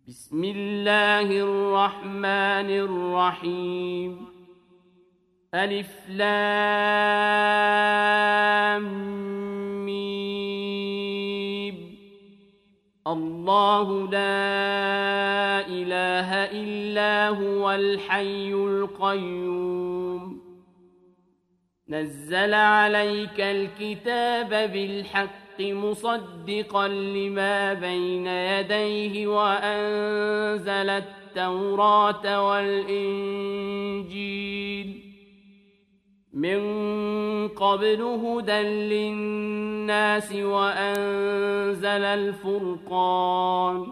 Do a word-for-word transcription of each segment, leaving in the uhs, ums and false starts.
بسم الله الرحمن الرحيم ألف لام ميم الله لا إله إلا هو الحي القيوم نزل عليك الكتاب بالحق مصدقا لما بين يديه وأنزل التوراة والإنجيل من قبل هدى للناس وأنزل الفرقان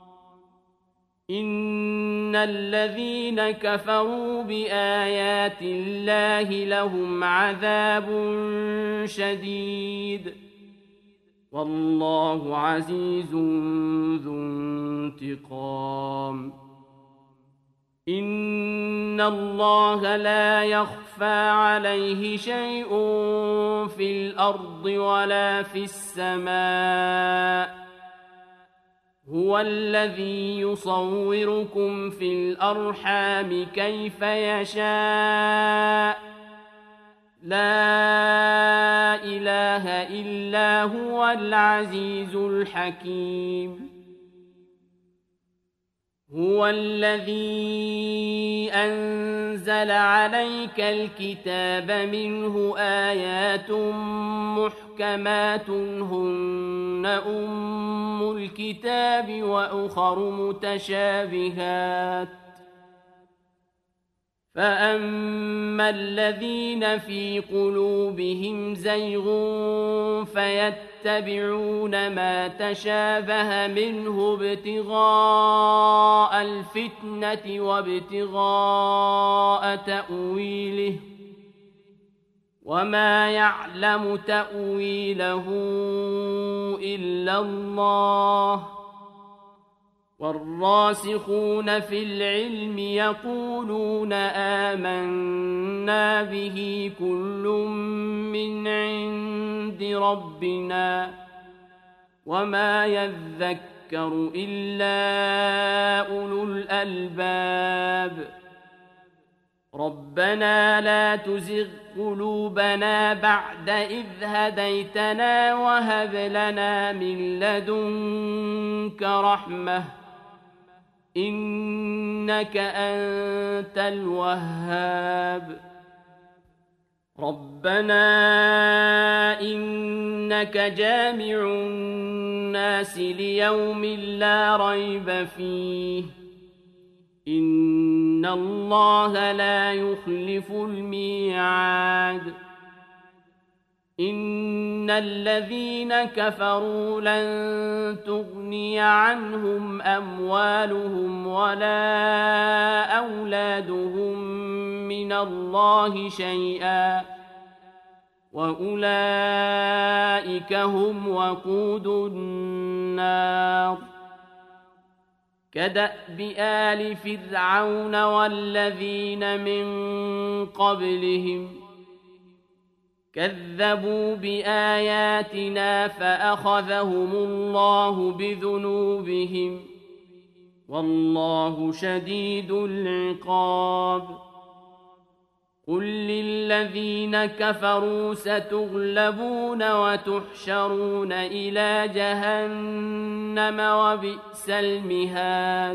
إن الذين كفروا بآيات الله لهم عذاب شديد والله عزيز ذو انتقام إن الله لا يخفى عليه شيء في الأرض ولا في السماء هو الذي يصوركم في الأرحام كيف يشاء لا إله إلا هو العزيز الحكيم هو الذي أنزل عليك الكتاب منه آيات محكمات هن أم الكتاب وأخر متشابهات فأما الذين في قلوبهم زيغ فيتبعون ما تشابه منه ابتغاء الفتنة وابتغاء تأويله وما يعلم تأويله إلا الله والراسخون في العلم يقولون آمنا به كل من عند ربنا وما يذكر إلا أولو الألباب ربنا لا تزغ قلوبنا بعد إذ هديتنا وهب لنا من لدنك رحمة إنك أنت الوهاب ربنا إنك جامع الناس ليوم لا ريب فيه إن الله لا يخلف الميعاد إن الذين كفروا لن تغني عنهم أموالهم ولا أولادهم من الله شيئا وأولئك هم وقود النار كدأب آل فرعون والذين من قبلهم كذبوا بآياتنا فأخذهم الله بذنوبهم والله شديد العقاب قل للذين كفروا ستغلبون وتحشرون إلى جهنم وبئس المهاد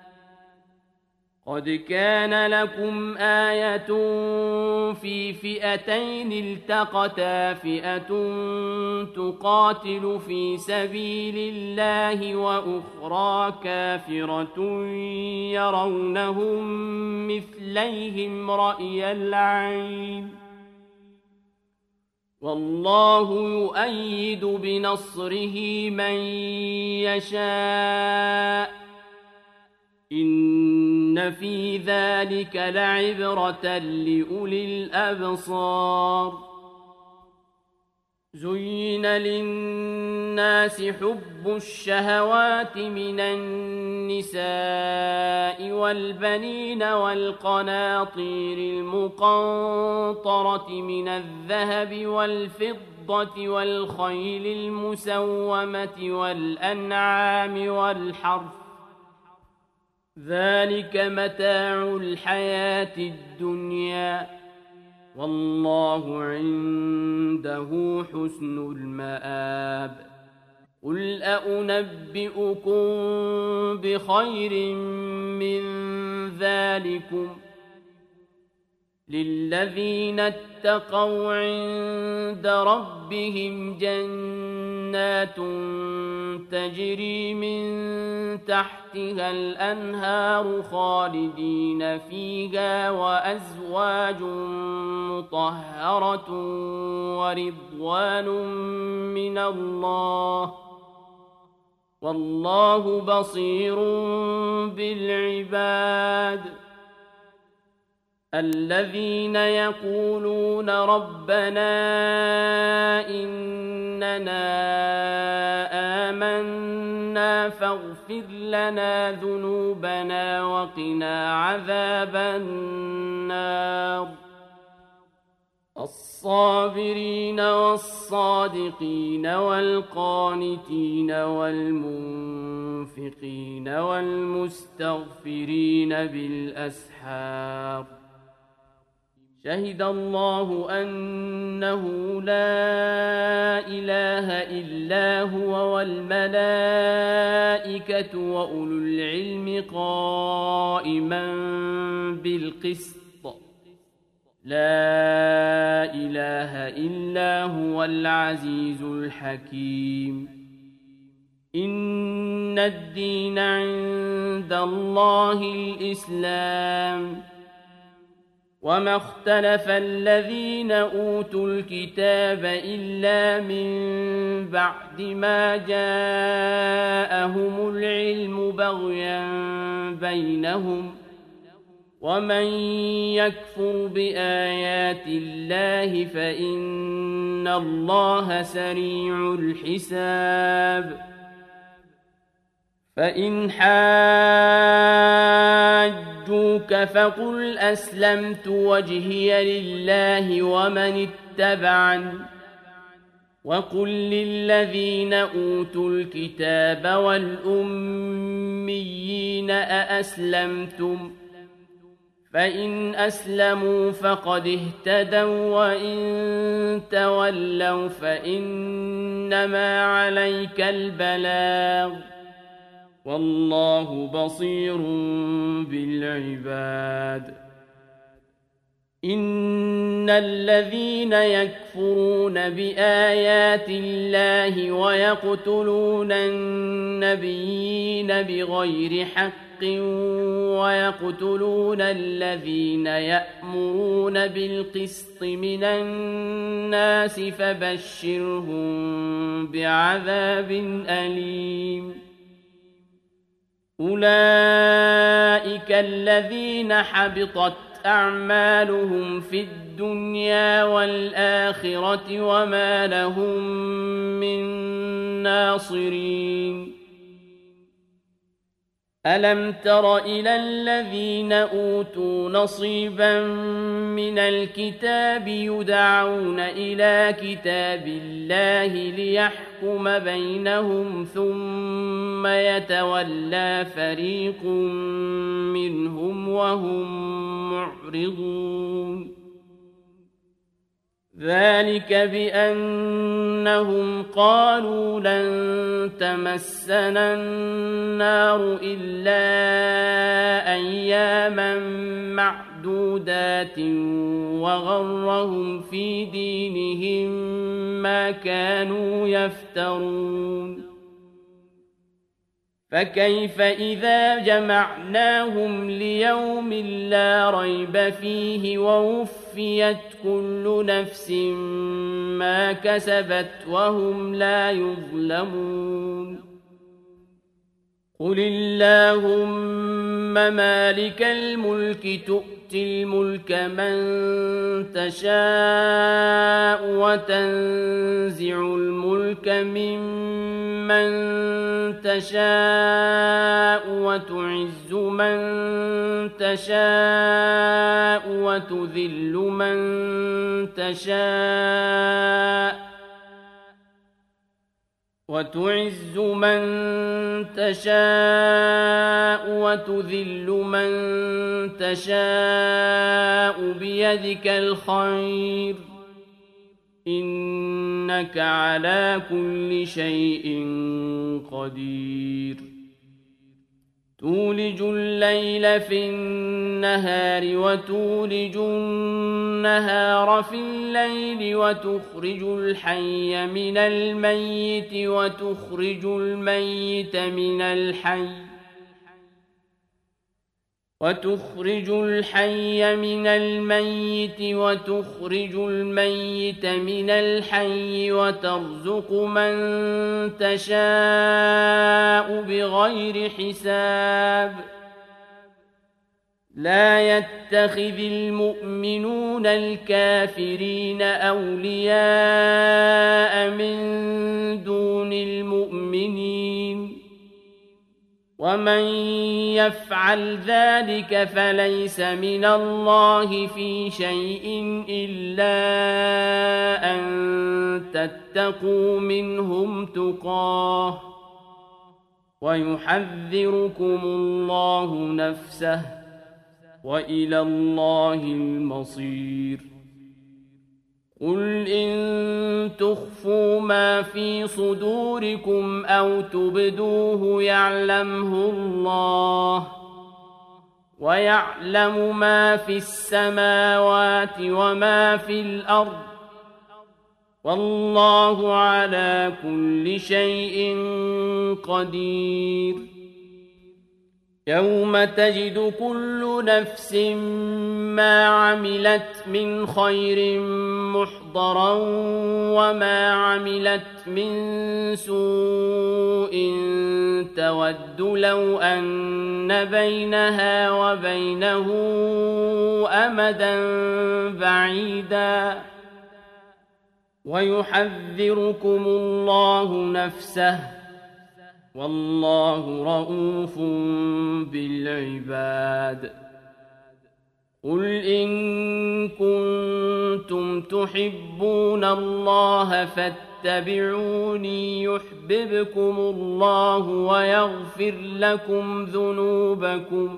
قد كان لكم آية في فئتين التقتا فئة تقاتل في سبيل الله وأخرى كافرة يرونهم مثليهم رأي العين والله يؤيد بنصره من يشاء إن في ذلك لعبرة لأولي الأبصار زين للناس حب الشهوات من النساء والبنين والقناطير المقنطرة من الذهب والفضة والخيل المسومة والأنعام والحرث ذلك متاع الحياة الدنيا والله عنده حسن المآب قل أنبئكم بخير من ذلكم للذين اتقوا عند ربهم جنات تجري من تحتها الأنهار خالدين فيها وأزواج مطهرة ورضوان من الله والله بصير بالعباد الذين يقولون ربنا إننا آمنا فاغفر لنا ذنوبنا وقنا عذاب النار الصابرين والصادقين والقانتين والمنفقين والمستغفرين بالأسحار شهد الله أنه لا إله إلا هو والملائكة وأولو العلم قائما بالقسط لا إله إلا هو العزيز الحكيم إن الدين عند الله الإسلام وما اختلف الذين أوتوا الكتاب إلا من بعد ما جاءهم العلم بغيا بينهم ومن يكفر بآيات الله فإن الله سريع الحساب فإن حاجوك فقل أسلمت وجهي لله ومن اتبعني وقل للذين أوتوا الكتاب والأميين أأسلمتم فإن أسلموا فقد اهتدوا وإن تولوا فإنما عليك البلاغ والله بصير بالعباد إن الذين يكفرون بآيات الله ويقتلون النبيين بغير حق ويقتلون الذين يأمرون بالقسط من الناس فبشرهم بعذاب أليم أولئك الذين حبطت أعمالهم في الدنيا والآخرة وما لهم من ناصرين ألم تر إلى الذين أوتوا نصيبا من الكتاب يدعون إلى كتاب الله ليحكم بينهم ثم يتولى فريق منهم وهم معرضون ذلك بأنهم قالوا لن تمسنا النار إلا أياما معدودات وغرهم في دينهم ما كانوا يفترون فكيف إذا جمعناهم ليوم لا ريب فيه ووفيت كل نفس ما كسبت وهم لا يظلمون قل اللهم مالك الملك تؤتي الملك من تشاء وتنزع الملك ممن تشاء وتعز من تشاء وتذل من تشاء وتعز من تشاء وتذل من تشاء بيدك الخير إنك على كل شيء قدير تولج الليل في النهار وتولج النهار في الليل وتخرج الحي من الميت وتخرج الميت من الحي وتخرج الحي من الميت وتخرج الميت من الحي وترزق من تشاء بغير حساب لا يتخذ المؤمنون الكافرين أولياء من دون المؤمنين ومن يفعل ذلك فليس من الله في شيء إلا أن تتقوا منهم تقاه ويحذركم الله نفسه وإلى الله المصير قل إن تخفوا ما في صدوركم أو تبدوه يعلمه الله ويعلم ما في السماوات وما في الأرض والله على كل شيء قدير يوم تجد كل نفس ما عملت من خير محضرا وما عملت من سوء تود لو أن بينها وبينه أمدا بعيدا ويحذركم الله نفسه والله رؤوف بالعباد قل إن كنتم تحبون الله فاتبعوني يحببكم الله ويغفر لكم ذنوبكم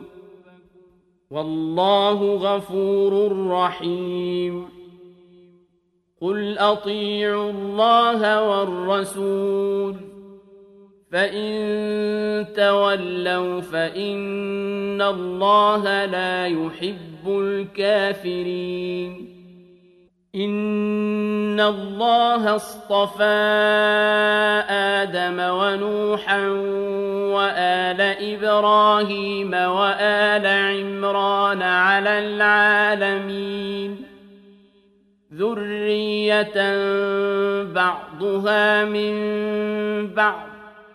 والله غفور رحيم قل أطيعوا الله والرسول فإن تولوا فإن الله لا يحب الكافرين إن الله اصطفى آدم ونوحا وآل إبراهيم وآل عمران على العالمين ذرية بعضها من بعض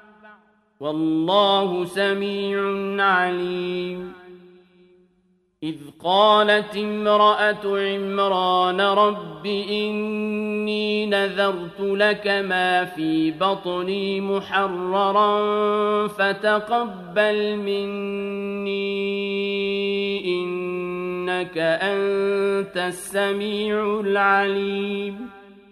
والله سميع عليم إذ قالت امرأة عمران رب إني نذرت لك ما في بطني محررا فتقبل مني إنك أنت السميع العليم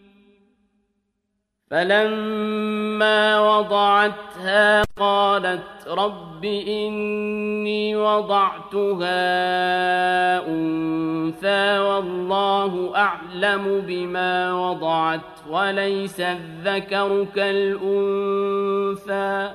فلما وضعتها قالت رب إني وضعتها أنثى والله أعلم بما وضعت وليس الذكر كالأنثى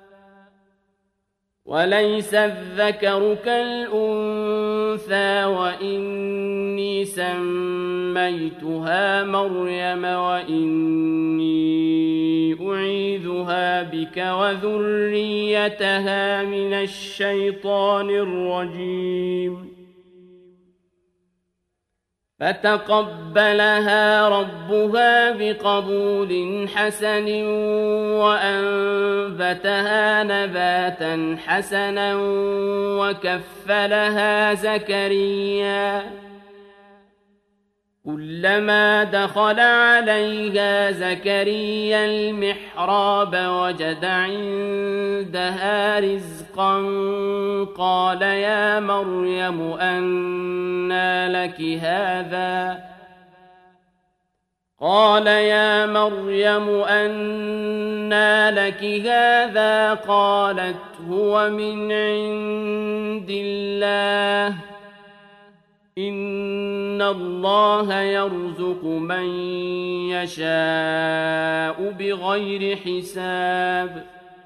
وليس الذكر كالأنثى وإني سميتها مريم وإني أعيذها بك وذريتها من الشيطان الرجيم فتقبلها ربها بقبول حسن وأنبتها نباتا حسنا وكفلها زكريا كلما دخل عليها زكريا المحراب وجد عندها رزقا قال يا مريم أنى لك هذا قال يا مريم أنى لك هذا قالت هو من عند الله إن الله يرزق من يشاء بغير حساب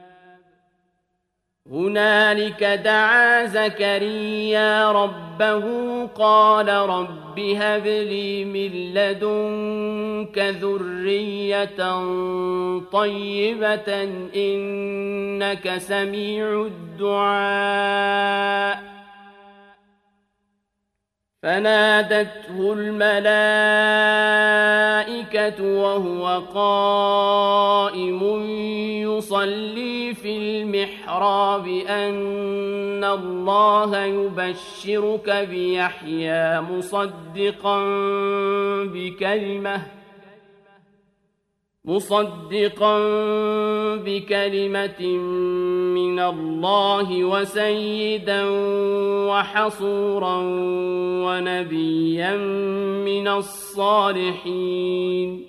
هنالك دعا زكريا ربه قال رب هب لي من لدنك ذرية طيبة إنك سميع الدعاء فنادته الملائكة وهو قائم يصلي في المحراب أن الله يبشرك بيحيى مصدقا بكلمة مصدقا بكلمة من الله وسيدا وحصورا ونبيا من الصالحين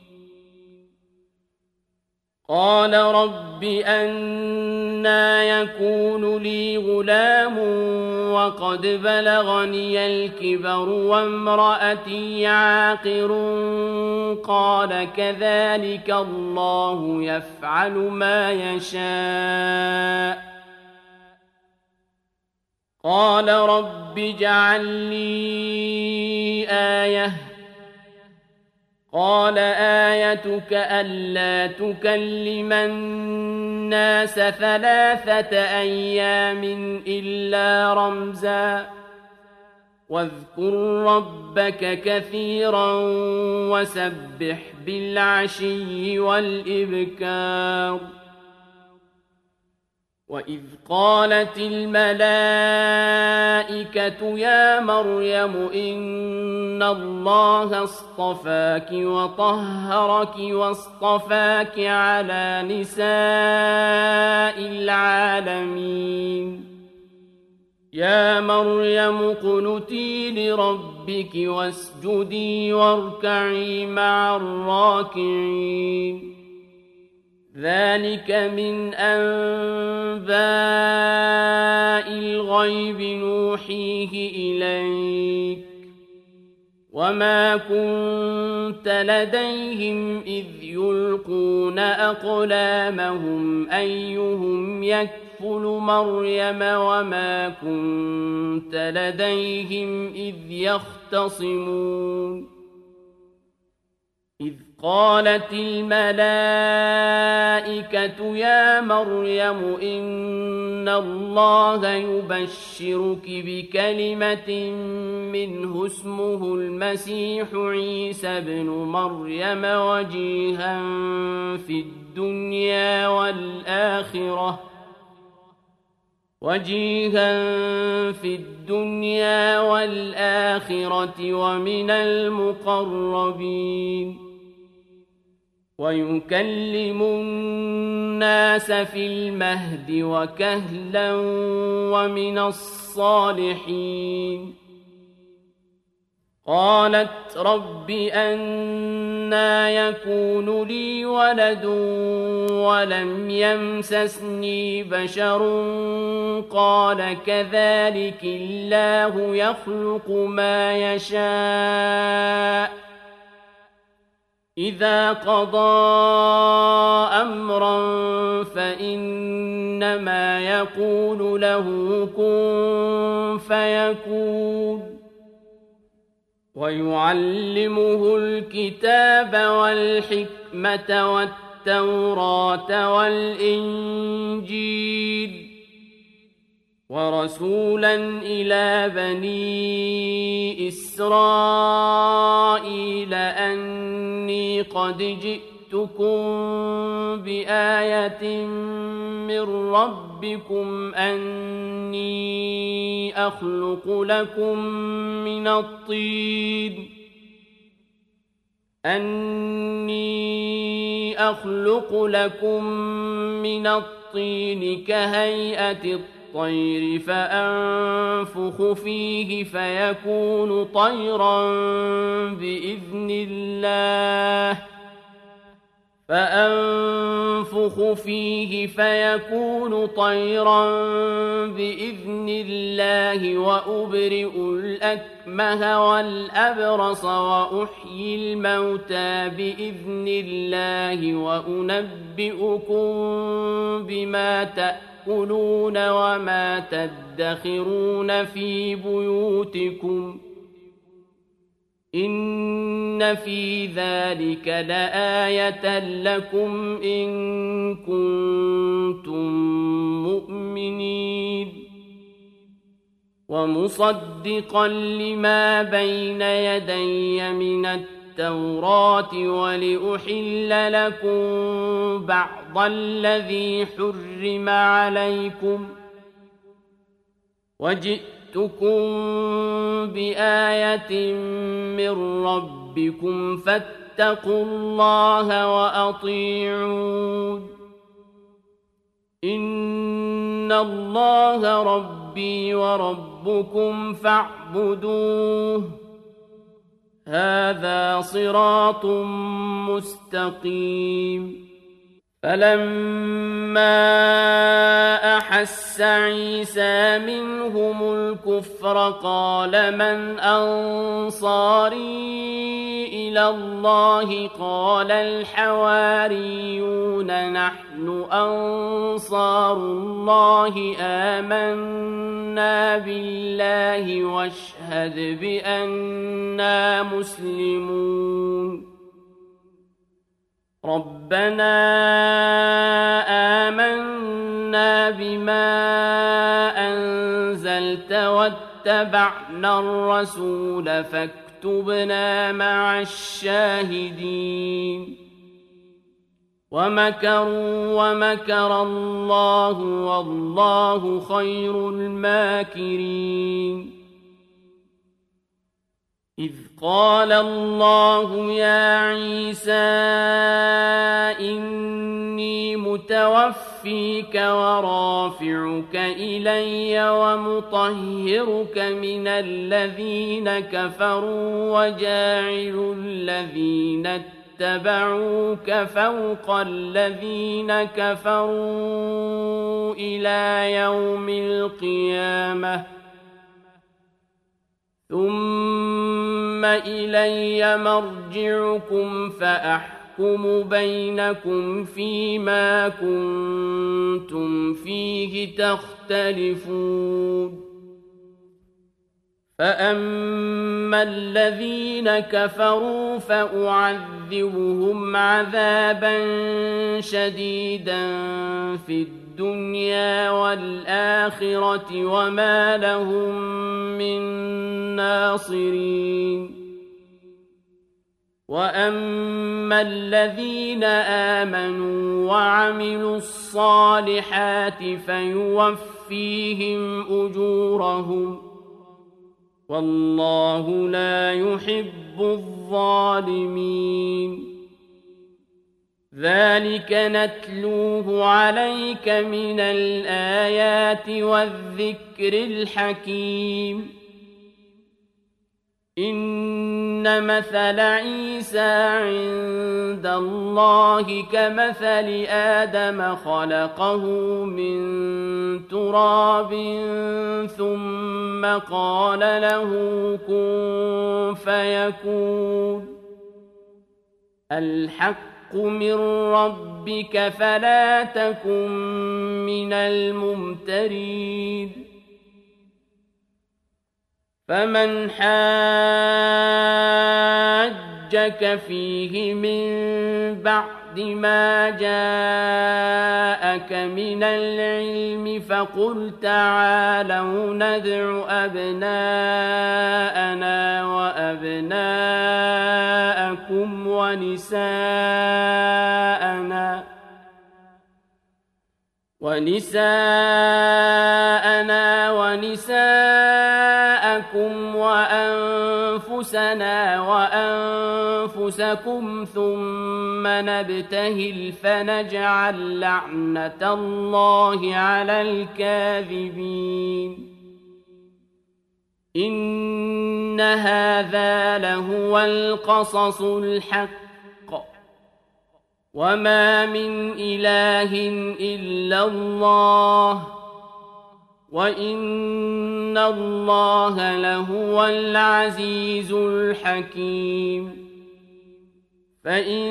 قال رب أنى يكون لي غلام وقد بلغني الكبر وامرأتي عاقر قال كذلك الله يفعل ما يشاء قال رب اجعل لي آية قال آيتك ألا تكلم الناس ثلاثة أيام إلا رمزا واذكر ربك كثيرا وسبح بالعشي والإبكار وإذ قالت الملائكة يا مريم إن الله اصطفاك وطهرك واصطفاك على نساء العالمين يا مريم اقنتي لربك واسجدي واركعي مع الراكعين ذلك من أنباء الغيب نوحيه إليك وما كنت لديهم إذ يلقون أقلامهم أيهم يكفل مريم وما كنت لديهم إذ يختصمون إذ قالت الملائكة يا مريم إن الله يبشرك بكلمة منه اسمه المسيح عيسى ابن مريم وجيها في الدنيا والآخرة وجيها في الدنيا والآخرة ومن المقربين ويكلم الناس في المهد وكهلا ومن الصالحين قالت رب أنى يكون لي ولد ولم يمسسني بشر قال كذلك الله يخلق ما يشاء إذا قضى أمرا فإنما يقول له كن فيكون ويعلمه الكتاب والحكمة والتوراة والإنجيل ورسولا إلى بني إسرائيل أني قد جئتكم بآية من ربكم أني أخلق لكم من الطين أني أخلق لكم من الطين كهيئة الطين الطير فأنفخ فيه فيكون طيرا بإذن الله فأنفخ فيه فيكون طيرا بإذن الله وأبرئ الأكمه والأبرص وأحيي الموتى بإذن الله وأنبئكم بما تأكلون وما تدخرون في بيوتكم إن في ذلك لآية لكم إن كنتم مؤمنين ومصدقا لما بين يدي من التوراة ولأحل لكم بعض الذي حرم عليكم وجئتكم بآية من ربكم فاتقوا الله وأطيعون إن الله ربي وربكم فاعبدوه هذا صراط مستقيم فلما أحس عيسى منهم الكفر قال من أنصاري إلى الله قال الحواريون نحن أنصار الله آمنا بالله واشهد بأننا مسلمون ربنا آمنا بما أنزلت واتبعنا الرسول فاكتبنا مع الشاهدين ومكروا ومكر الله والله خير الماكرين إذ قال الله يا عيسى إني متوفيك ورافعك إلي ومطهرك من الذين كفروا وجاعل الذين اتبعوك فوق الذين كفروا إلى يوم القيامة ثم إلي مرجعكم فأحكم بينكم فيما كنتم فيه تختلفون فأما الذين كفروا فأعذبهم عذابا شديدا في الدنيا والآخرة وما لهم من ناصرين وأما الذين آمنوا وعملوا الصالحات فيوفيهم أجورهم والله لا يحب الظالمين ذلك نتلوه عليك من الآيات والذكر الحكيم إن مثل عيسى عند الله كمثل آدم خلقه من تراب ثم قال له كن فيكون الحق من ربك فلا تكن من الممترين فمن حاجك فيه من بعد ما جاءك من العلم فقل تعالوا ندع أبناءنا وأبناءكم ونساءنا ونساءنا ونساءكم وأنفسنا وأنفسكم ثم نبتهل فنجعل لعنة الله على الكاذبين إن هذا لهو القصص الحق وما من إله إلا الله وإن الله لهو العزيز الحكيم فإن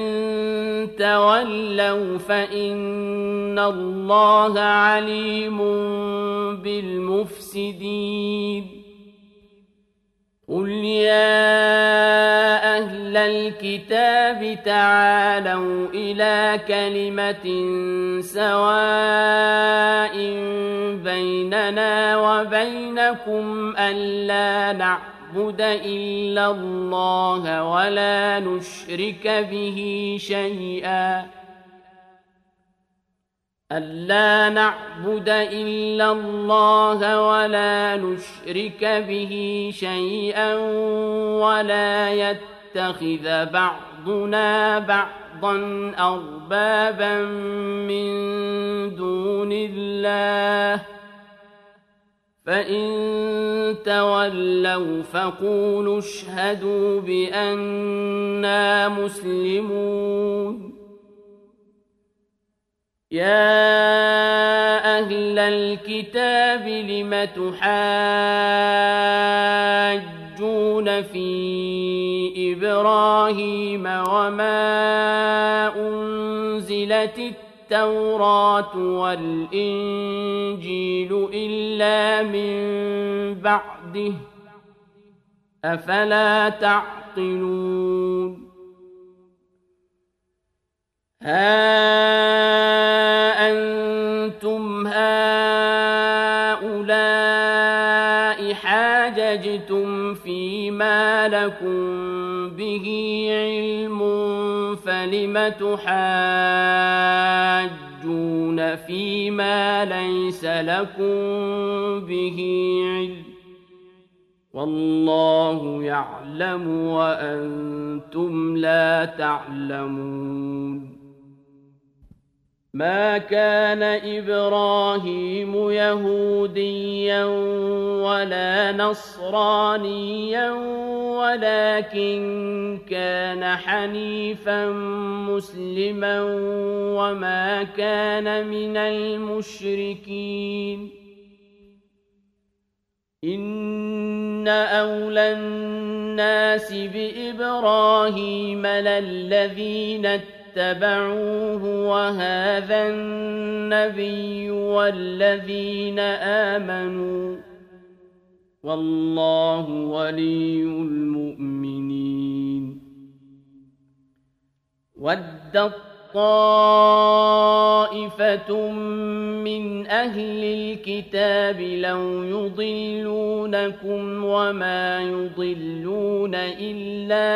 تولوا فإن الله عليم بالمفسدين قل يا أهل الكتاب تعالوا إلى كلمة سواء بيننا وبينكم ألا نعبد إلا الله ولا نشرك به شيئا ألا نعبد إلا الله ولا نشرك به شيئا ولا يتخذ بعضنا بعضا أربابا من دون الله فإن تولوا فقولوا اشهدوا بأننا مسلمون يا أهل الكتاب لم تحاجون في إبراهيم وما أنزلت التوراة والإنجيل إلا من بعده أفلا تعقلون ها أنتم هؤلاء حاججتم فيما لكم به علم فلم تحاجون فيما ليس لكم به علم والله يعلم وأنتم لا تعلمون ما كان إبراهيم يهوديا ولا نصرانيا ولكن كان حنيفا مسلما وما كان من المشركين إن أولى الناس بإبراهيم للذين اتبعوه وهذا النبي والذين آمنوا والله ولي المؤمنين ودت طائفة من أهل الكتاب لو يضلونكم وما يضلون إلا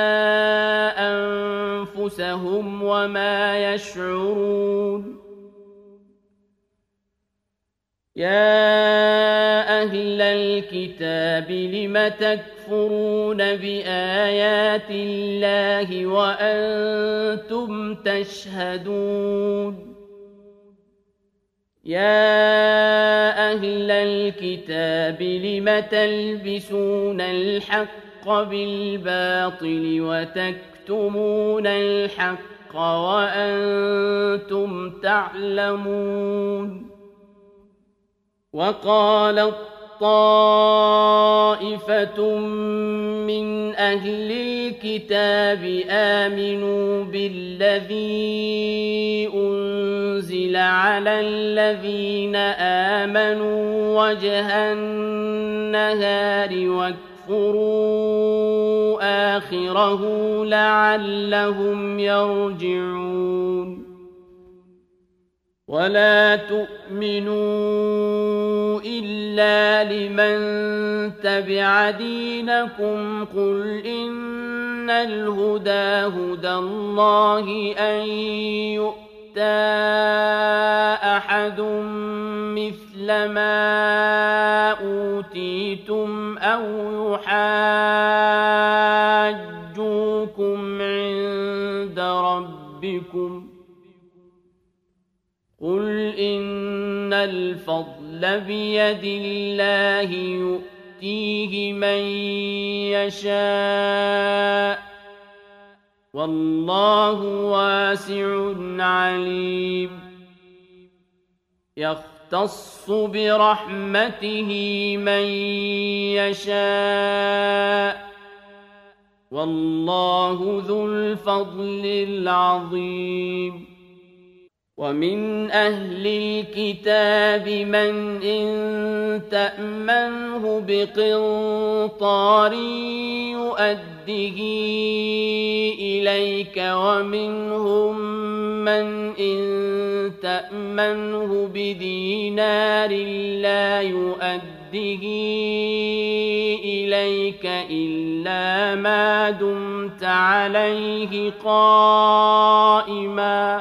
أنفسهم وما يشعرون يا أهل الكتاب لم تكفرون بآيات الله وأنتم تشهدون يا أهل الكتاب لم تلبسون الحق بالباطل وتكتمون الحق وأنتم تعلمون وقالت طائفة من أهل الكتاب آمنوا بالذي أنزل على الذين آمنوا وجه النهار واكفروا آخره لعلهم يرجعون ولا تؤمنوا إلا لمن تبع دينكم قل إن الهدى هدى الله أن يؤتى أحد مثل ما أوتيتم أو يحاجوكم عند ربكم قل إن الفضل بيد الله يؤتيه من يشاء والله واسع عليم يختص برحمته من يشاء والله ذو الفضل العظيم ومن أهل الكتاب من إن تأمنه بقنطار يؤده إليك ومنهم من إن تأمنه بدينار لا يؤده إليك إلا ما دمت عليه قائما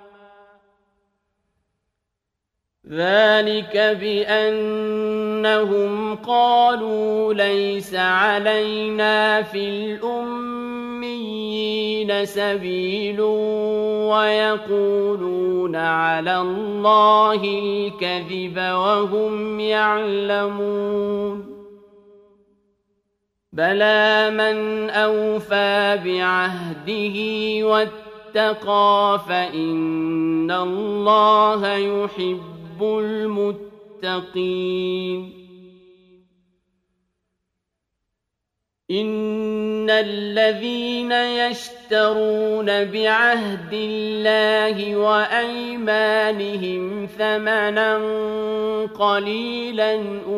ذلك بأنهم قالوا ليس علينا في الأميين سبيل ويقولون على الله الكذب وهم يعلمون بلى من أوفى بعهده واتقى فإن الله يحب المتقين إن الذين يشترون بعهد الله وأيمانهم ثمنا قليلا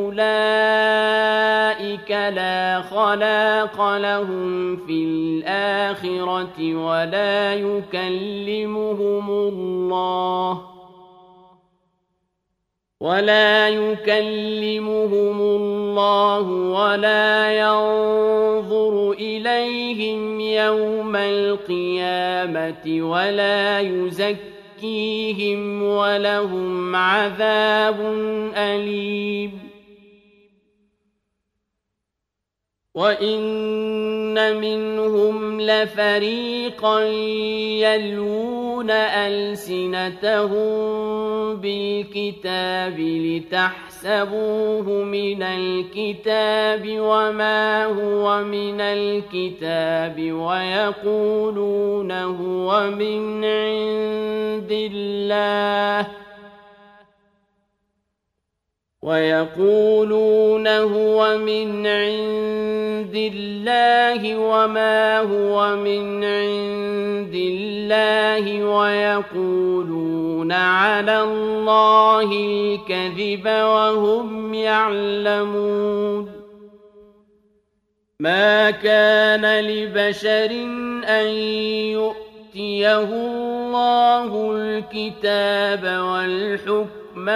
أولئك لا خلاق لهم في الآخرة ولا يكلمهم الله ولا يكلمهم الله ولا ينظر إليهم يوم القيامة ولا يزكيهم ولهم عذاب أليم وإن منهم لفريقا يلوون ألسنتهم بالكتاب لتحسبوه من الكتاب وما هو من الكتاب ويقولون هو من عند الله ويقولون هو من عند الله وما هو من عند الله ويقولون على الله الكذب وهم يعلمون ما كان لبشر أن يؤتيه الله الكتاب والحكم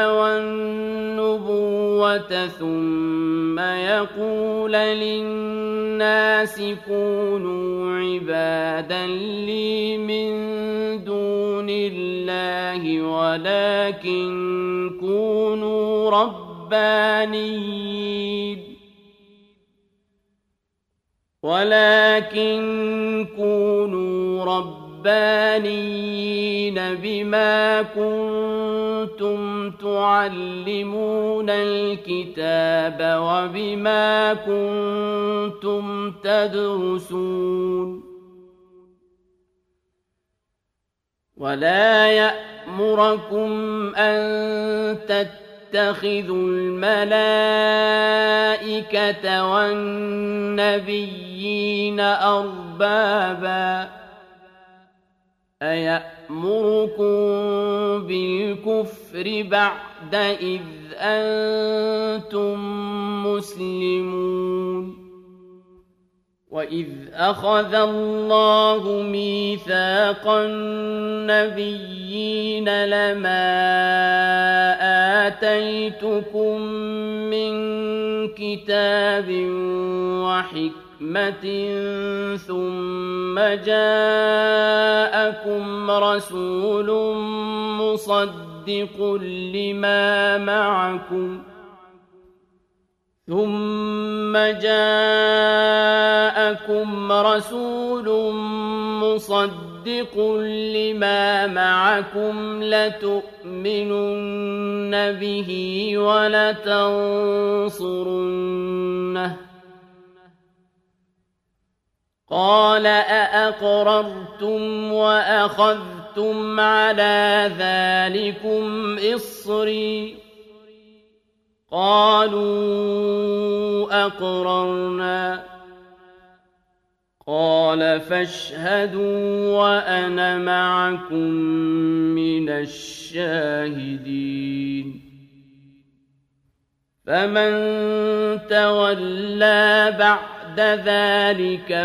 والنبوة ثم يقول للناس كونوا عبادا لي من دون الله ولكن كونوا ربانيين ولكن كونوا ربانيين بما كنتم تعلمون الكتاب وبما كنتم تدرسون ولا يأمركم أن تتخذوا الملائكة والنبيين أربابا أيأمركم بالكفر بعد إذ أنتم مسلمون وإذ أخذ الله ميثاق النبيين لما آتيتكم من كتاب وحكمة ثم جاءكم رسول مصدق لما معكم ثم جاءكم رسول مصدق لما معكم لتؤمنن به ولتنصرنه قال أأقررتم وأخذتم على ذلكم إصري قالوا أقررنا قال فاشهدوا وأنا معكم من الشاهدين فمن تولى بعد ذلك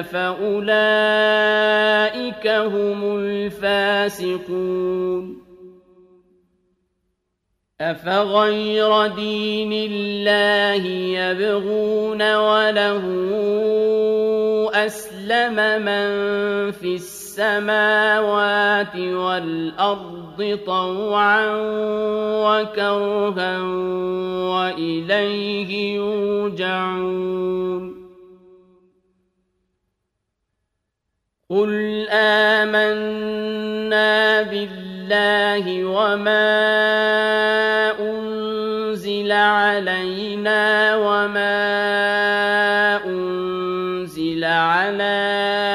فأولئك هم الفاسقون أفغير دين الله يبغون وله أسلم من في السماوات والأرض طوعا وكرها وإليه يرجعون قل آمنا بالله وما أنزل علينا وما أنزل على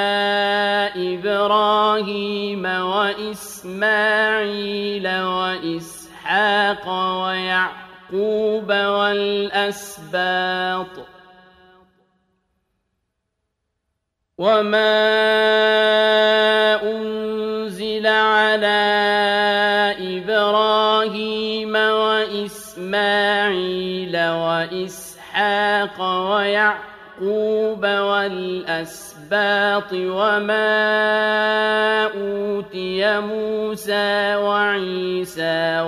إبراهيم وإسماعيل وإسحاق ويعقوب والأسباط وما أنزل على إبراهيم وإسماعيل وإسحاق ويعقوب والأسباط وما أوتي موسى وعيسى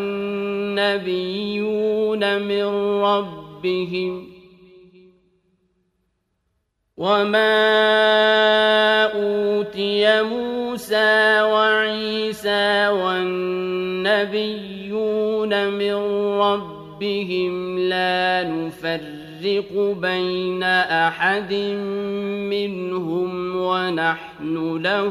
والنبيون من ربهم وما أوتي موسى وعيسى والنبيون من ربهم لا نفرق بين أحد منهم ونحن له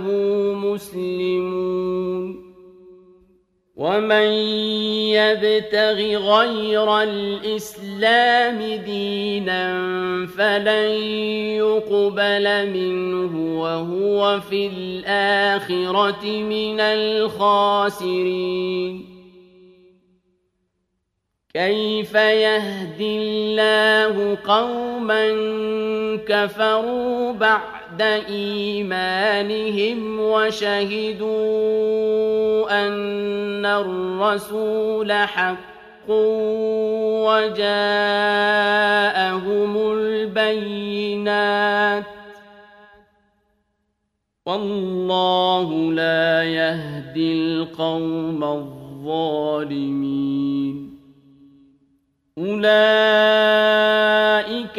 مسلمون ومن يبتغ غير الإسلام دينا فلن يقبل منه وهو في الآخرة من الخاسرين كيف يهدي الله قوما كفروا بعد إيمانهم وشهدوا أن الرسول حق وجاءهم البينات والله لا يهدي القوم الظالمين أولئك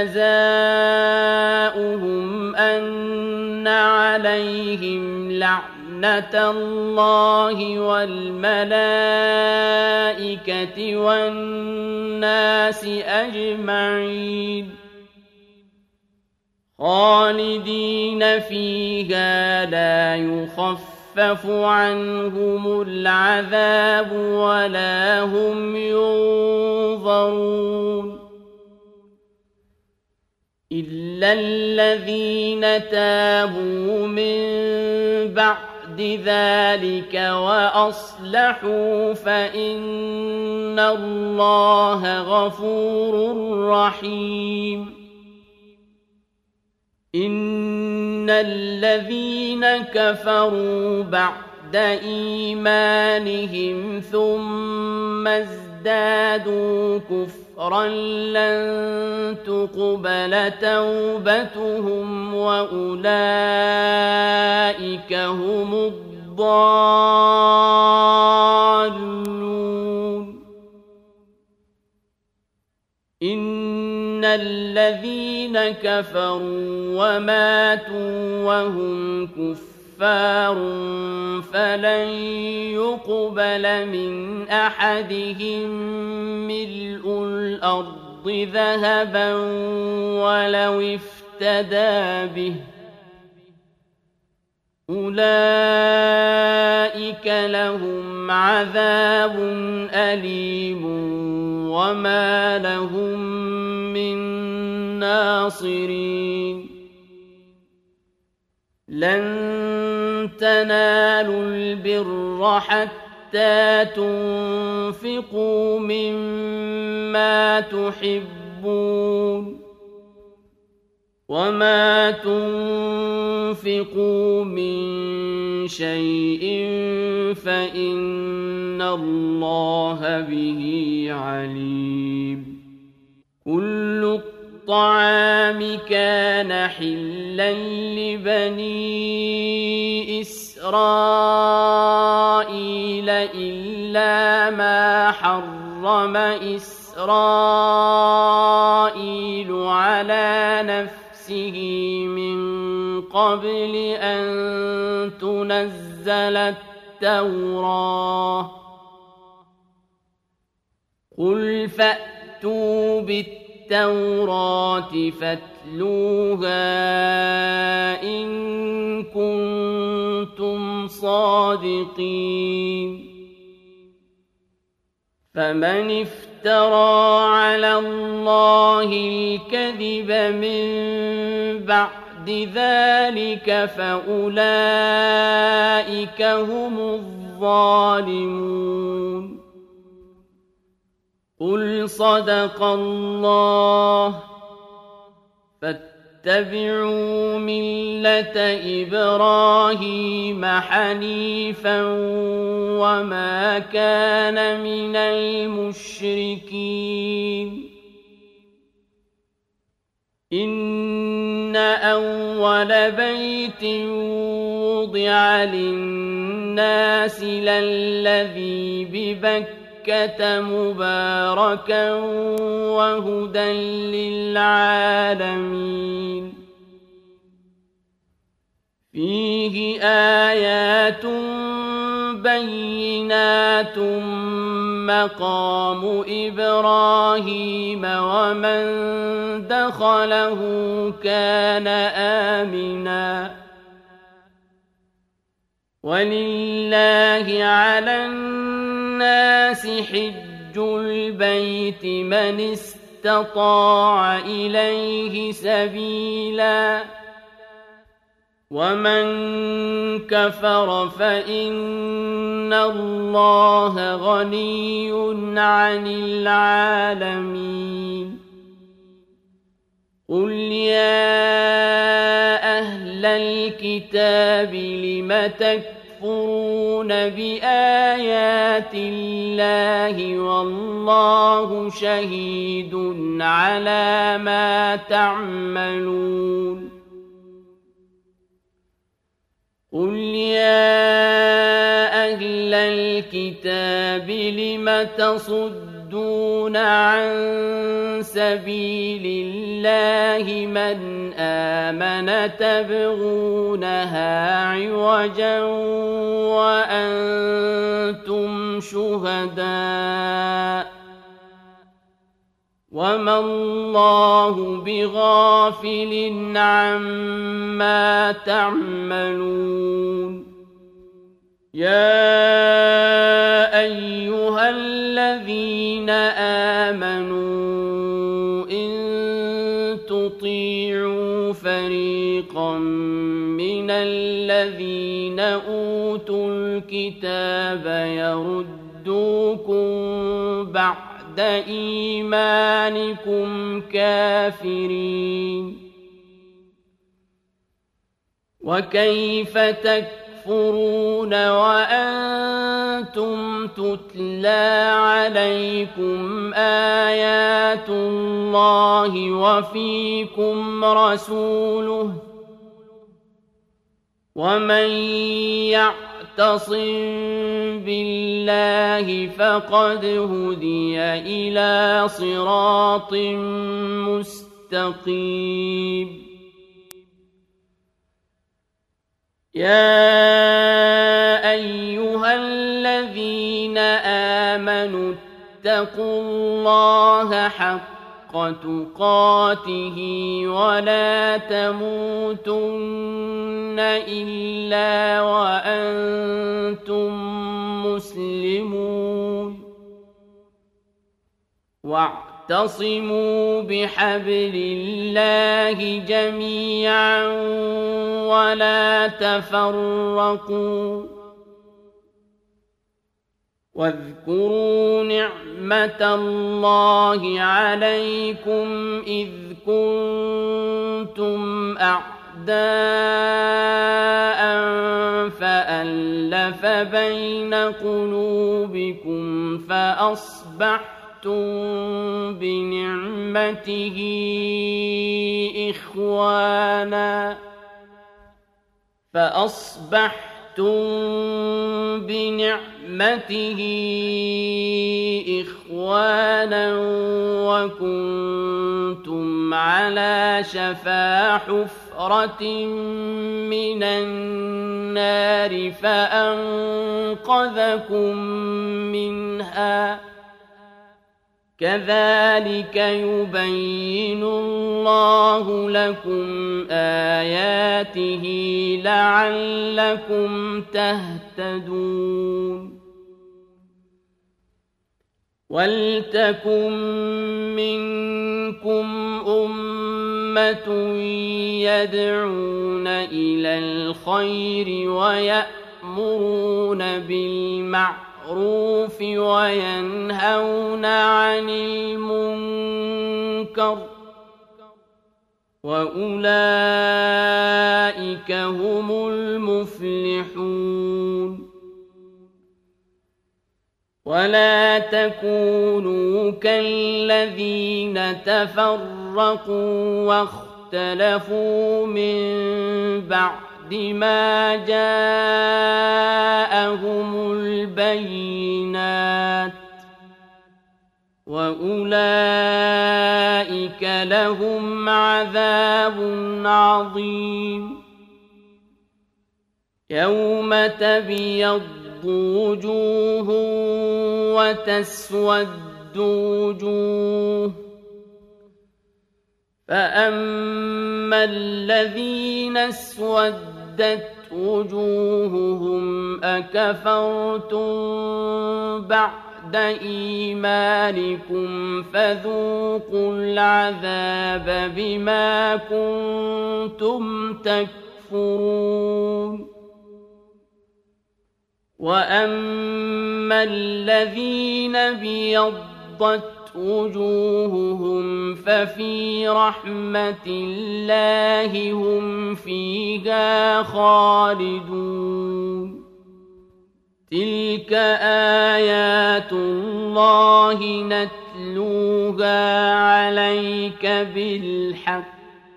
جزاؤهم أن عليهم لعنة الله والملائكة والناس أجمعين خالدين فيها لا يخفف يخفف عنهم العذاب ولا هم ينظرون إلا الذين تابوا من بعد ذلك وأصلحوا فإن الله غفور رحيم إن الذين كفروا بعد إيمانهم ثم ازدادوا كفرا لن تقبل توبتهم وأولئك هم الضالون إن الذين كفروا وماتوا وهم كفار فلن يقبل من أحدهم ملء الأرض ذهبا ولو افتدى به أولئك لهم عذاب أليم وما لهم من ناصرين لن تنالوا البر حتى تنفقوا مما تحبون وما تنفقوا من شيء فإن الله به عليم. كل الطعام كان حلا لبني إسرائيل إلا ما حرم إسرائيل على نفسه من قبل أن تنزل التوراة. قل فأتوا بالتوراة فاتلوها إن كنتم صادقين. فمن افترى على الله الكذب من بعد ذلك فأولئك هم الظالمون. قل صدق الله فاتبعوا ملة إبراهيم حنيفا وما كان من المشركين. إن أول بيت وضع للناس للذي ببكة مباركا وهدى للعالمين. فيه آيات بينات مقام إبراهيم ومن دخله كان آمنا. ولله على الناس حج البيت من استطاع إليه سبيلا ومن كفر فإن الله غني عن العالمين. قل يا أهل الكتاب لم تكفرون بآيات الله والله شهيد على ما تعملون. قل يا أهل الكتاب لم تصدون عن سبيل الله من آمن تبغونها عوجا وأنتم شهداء وما الله بغافل عما تعملون. يا أيها الذين آمنوا إن تطيعوا فريقا من الذين أوتوا الكتاب يردوكم بعد إيمانكم كافرين. وكيف تكفرون وأنتم تتلى عليكم آيات الله وفيكم رسوله ومن يعتصم بالله فقد هدي إلى صراط مستقيم. يا أيها الذين آمنوا اتقوا الله حق تقاته ولا تموتن إلا وأنتم مسلمون. واعتصموا واعتصموا بحبل الله جميعا ولا تفرقوا واذكروا نعمة الله عليكم إذ كنتم أعداء فألف بين قلوبكم فأصبحتم بنعمته إخوانا فأصبحتم بنعمته إخوانا وكنتم على شفا حفرة من النار فأنقذكم منها كذلك يبين الله لكم آياته لعلكم تهتدون ولتكن منكم أمة يدعون إلى الخير ويأمرون بالمعروف بالمعروف وينهون عن المنكر وأولئك هم المفلحون ولا تكونوا كالذين تفرقوا واختلفوا من بعد ما جاءهم البينات وأولئك لهم عذاب عظيم يوم تبيض وجوه وتسود وجوه فأما الذين اسودت وجوههم أكفرتم بعد إيمانكم فذوقوا العذاب بما كنتم تكفرون وأما الذين ابيضت وجوههم ففي رحمة الله هم فيها خالدون تلك آيات الله نتلوها عليك بالحق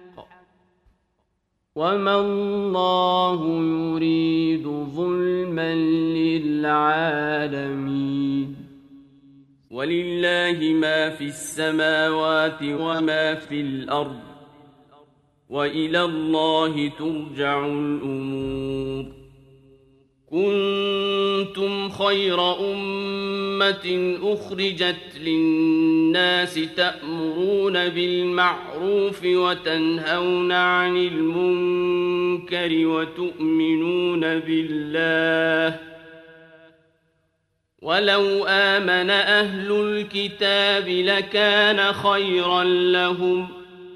وما الله يريد ظلما للعالمين ولله ما في السماوات وما في الأرض وإلى الله ترجع الأمور كنتم خير أمة أخرجت للناس تأمرون بالمعروف وتنهون عن المنكر وتؤمنون بالله ولو آمن أهل الكتاب لكان خيرا لهم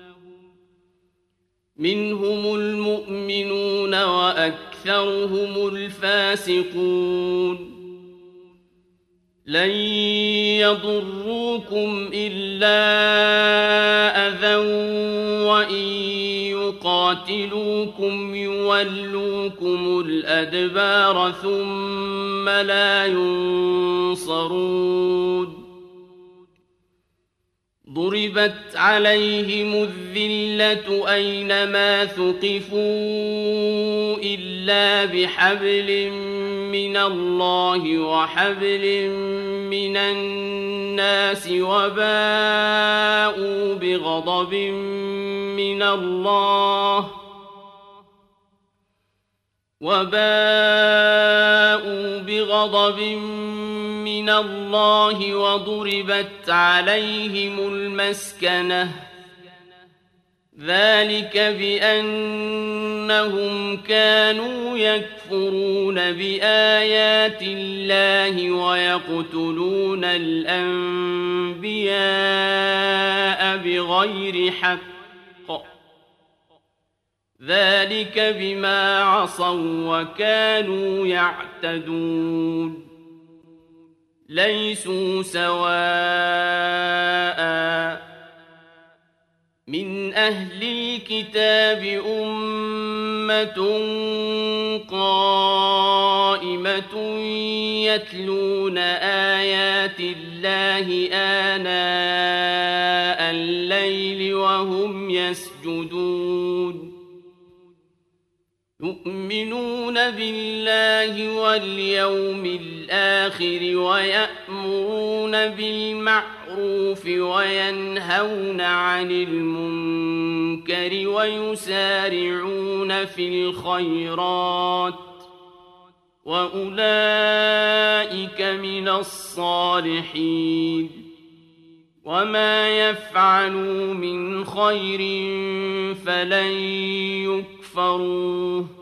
منهم المؤمنون وأكثرهم الفاسقون لن يضروكم إلا أذى وإن يقاتلوكم يولوكم الأدبار ثم لا ينصرون ضربت عليهم الذلة أينما ثقفوا إلا بحبل من الله وحبل من الناس وباءوا بغضب من الله وباءوا بغضب من الله وضربت عليهم المسكنة ذلك بأنهم كانوا يكفرون بآيات الله ويقتلون الأنبياء بغير حق، ذلك بما عصوا وكانوا يعتدون. ليسوا سواء من أهل الكتاب أمة قائمة يتلون آيات الله آناء الليل وهم يسجدون، يؤمنون بالله واليوم الآخر ويأمرون بالمعروف وينهون عن المنكر ويسارعون في الخيرات وأولئك من الصالحين. وما يفعلوا من خير فلن يكفروه،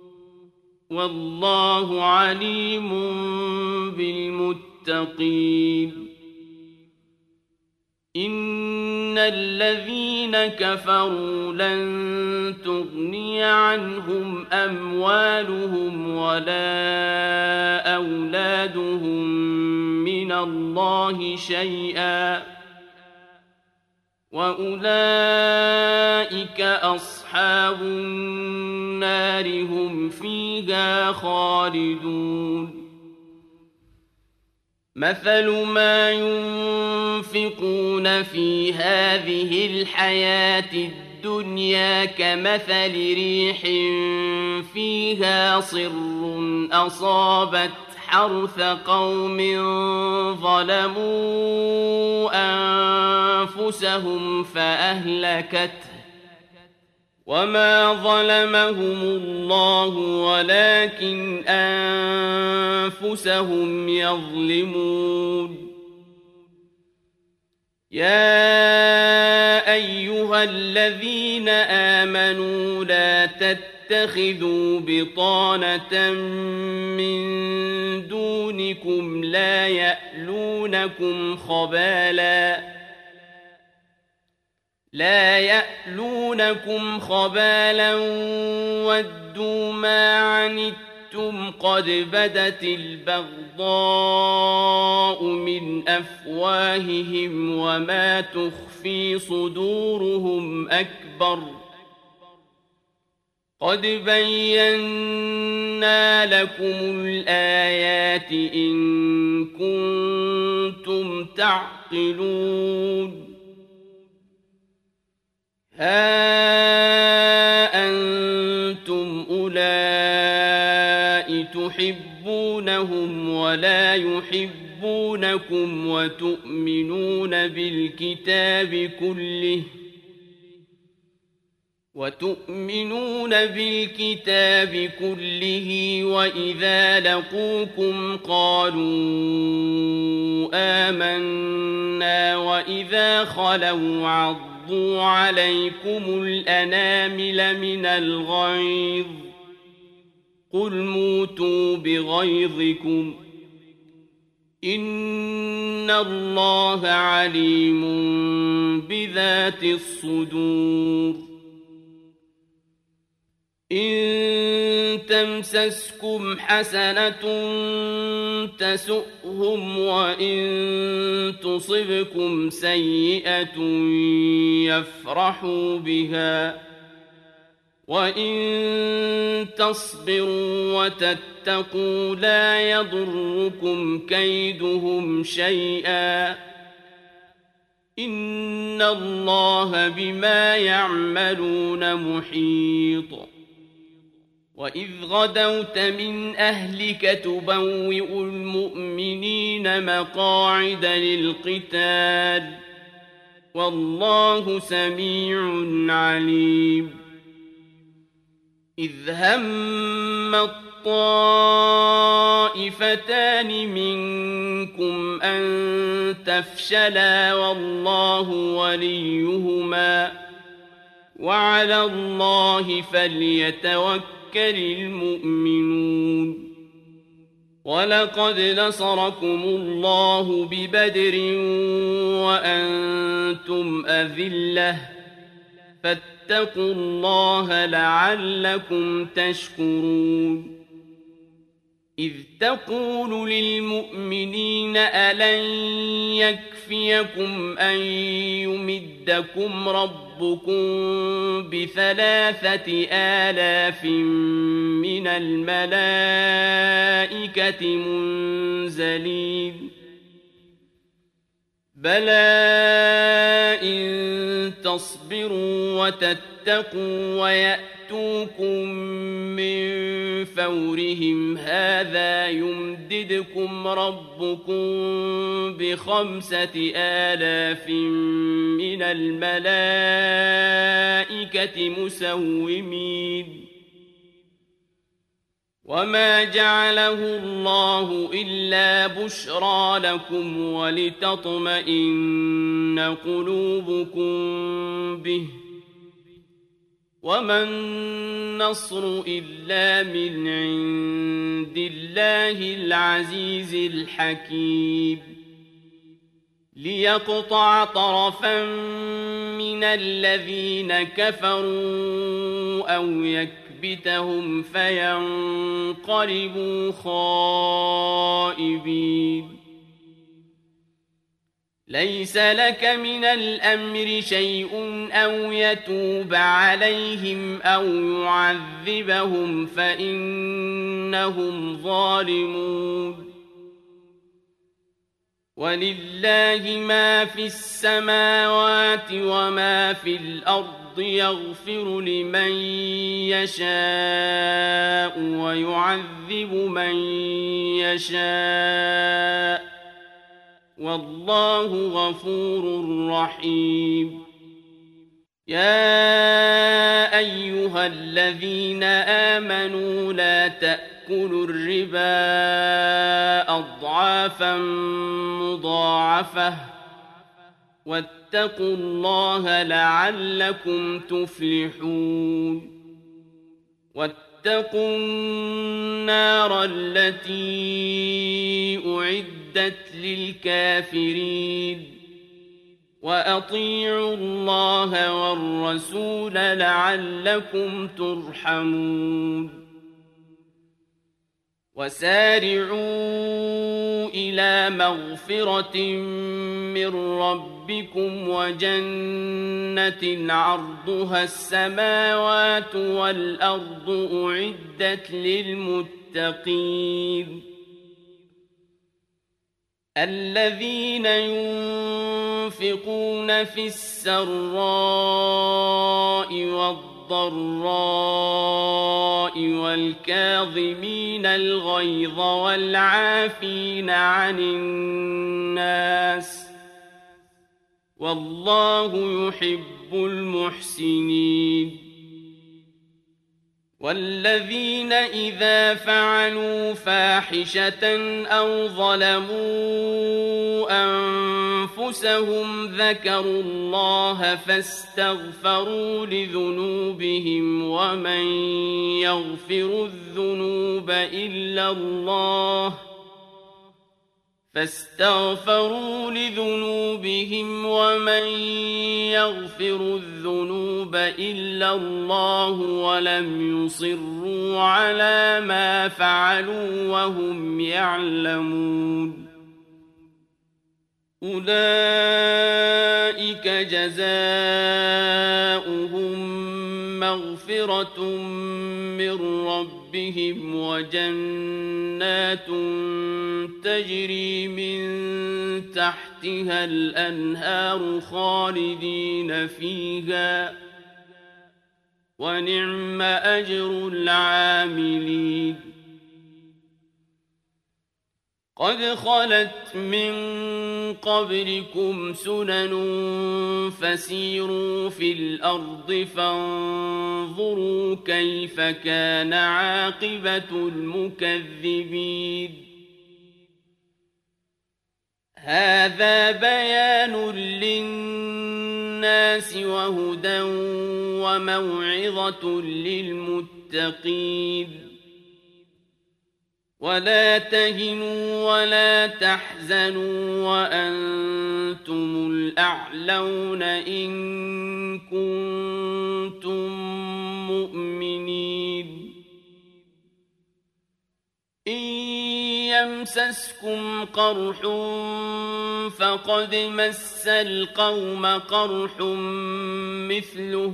والله عليم بالمتقين. إن الذين كفروا لن تغني عنهم أموالهم ولا أولادهم من الله شيئا، وأولئك أصحاب النار هم فيها خالدون. مثل ما ينفقون في هذه الحياة الدنيا كمثل ريح فيها صر أصابت حرث قوم ظلموا أنفسهم فأهلكته، وما ظلمهم الله ولكن أنفسهم يظلمون. يا أيها الذين آمنوا لا تتخذوا بطانة من دونكم لا يألونكم خبالا لا يألونكم خبالا ودوا ما عنتم قد بدت البغضاء من أفواههم وما تخفي صدورهم أكبر. قد بينا لكم الآيات إن كنتم تعقلون. ها أنتم أولئك تحبونهم ولا يحبونكم وتؤمنون بالكتاب كله وتؤمنون بالكتاب كله وإذا لقوكم قالوا آمنا وإذا خلوا عضوا عليكم الأنامل من الغيظ قل موتوا بغيظكم إن الله عليم بذات الصدور. إن تمسسكم حسنة تسؤهم وإن تصبكم سيئة يفرحوا بها وإن تصبروا وتتقوا لا يضركم كيدهم شيئا إن الله بما يعملون محيط. وإذ غدوت من أهلك تبوئ المؤمنين مقاعد للقتال والله سميع عليم. إذ هم الطائفتان منكم أن تفشلا والله وليهما وعلى الله فليتوكل المؤمنون ولقد نصركم الله ببدر وأنتم أذلة فاتقوا الله لعلكم تشكرون إذ تقول للمؤمنين ألن يكفيكم أن يمدكم ربكم بثلاثة آلاف من الملائكة منزلين بلى إن تصبروا وتتقوا ويأتوكم من فورهم هذا يمددكم ربكم بخمسة آلاف من الملائكة مسومين وما جعله الله إلا بشرى لكم ولتطمئن قلوبكم به وما النصر إلا من عند الله العزيز الحكيم ليقطع طرفا من الذين كفروا أو يكبتهم فينقلبوا خائبين ليس لك من الأمر شيء أو يتوب عليهم أو يعذبهم فإنهم ظالمون ولله ما في السماوات وما في الأرض يغفر لمن يشاء ويعذب من يشاء والله غفور رحيم يا أيها الذين آمنوا لا تأكلوا الربا أضعافا مضاعفة واتقوا الله لعلكم تفلحون واتقوا النار التي أعدت للكافرين وأطيعوا الله والرسول لعلكم ترحمون وسارعوا إلى مغفرة من ربكم وجنة عرضها السماوات والأرض أعدت للمتقين الذين ينفقون في السراء والضراء والكاظمين الغيظ والعافين عن الناس والله يحب المحسنين والذين إذا فعلوا فاحشة أو ظلموا أنفسهم ذكروا الله فاستغفروا لذنوبهم ومن يغفر الذنوب إلا الله فاستغفروا لذنوبهم ومن يغفر الذنوب إلا الله ولم يصروا على ما فعلوا وهم يعلمون أولئك جزاؤهم مغفرة من ربهم وجنات تجري من تحتها الأنهار خالدين فيها ونعم أجر العاملين قد خلت من قبلكم سنن فسيروا في الأرض فانظروا كيف كان عاقبة المكذبين هذا بيان للناس وهدى وموعظة للمتقين ولا تهنوا ولا تحزنوا وأنتم الأعلون إن كنتم مؤمنين إن يمسسكم قرح فقد مس القوم قرح مثله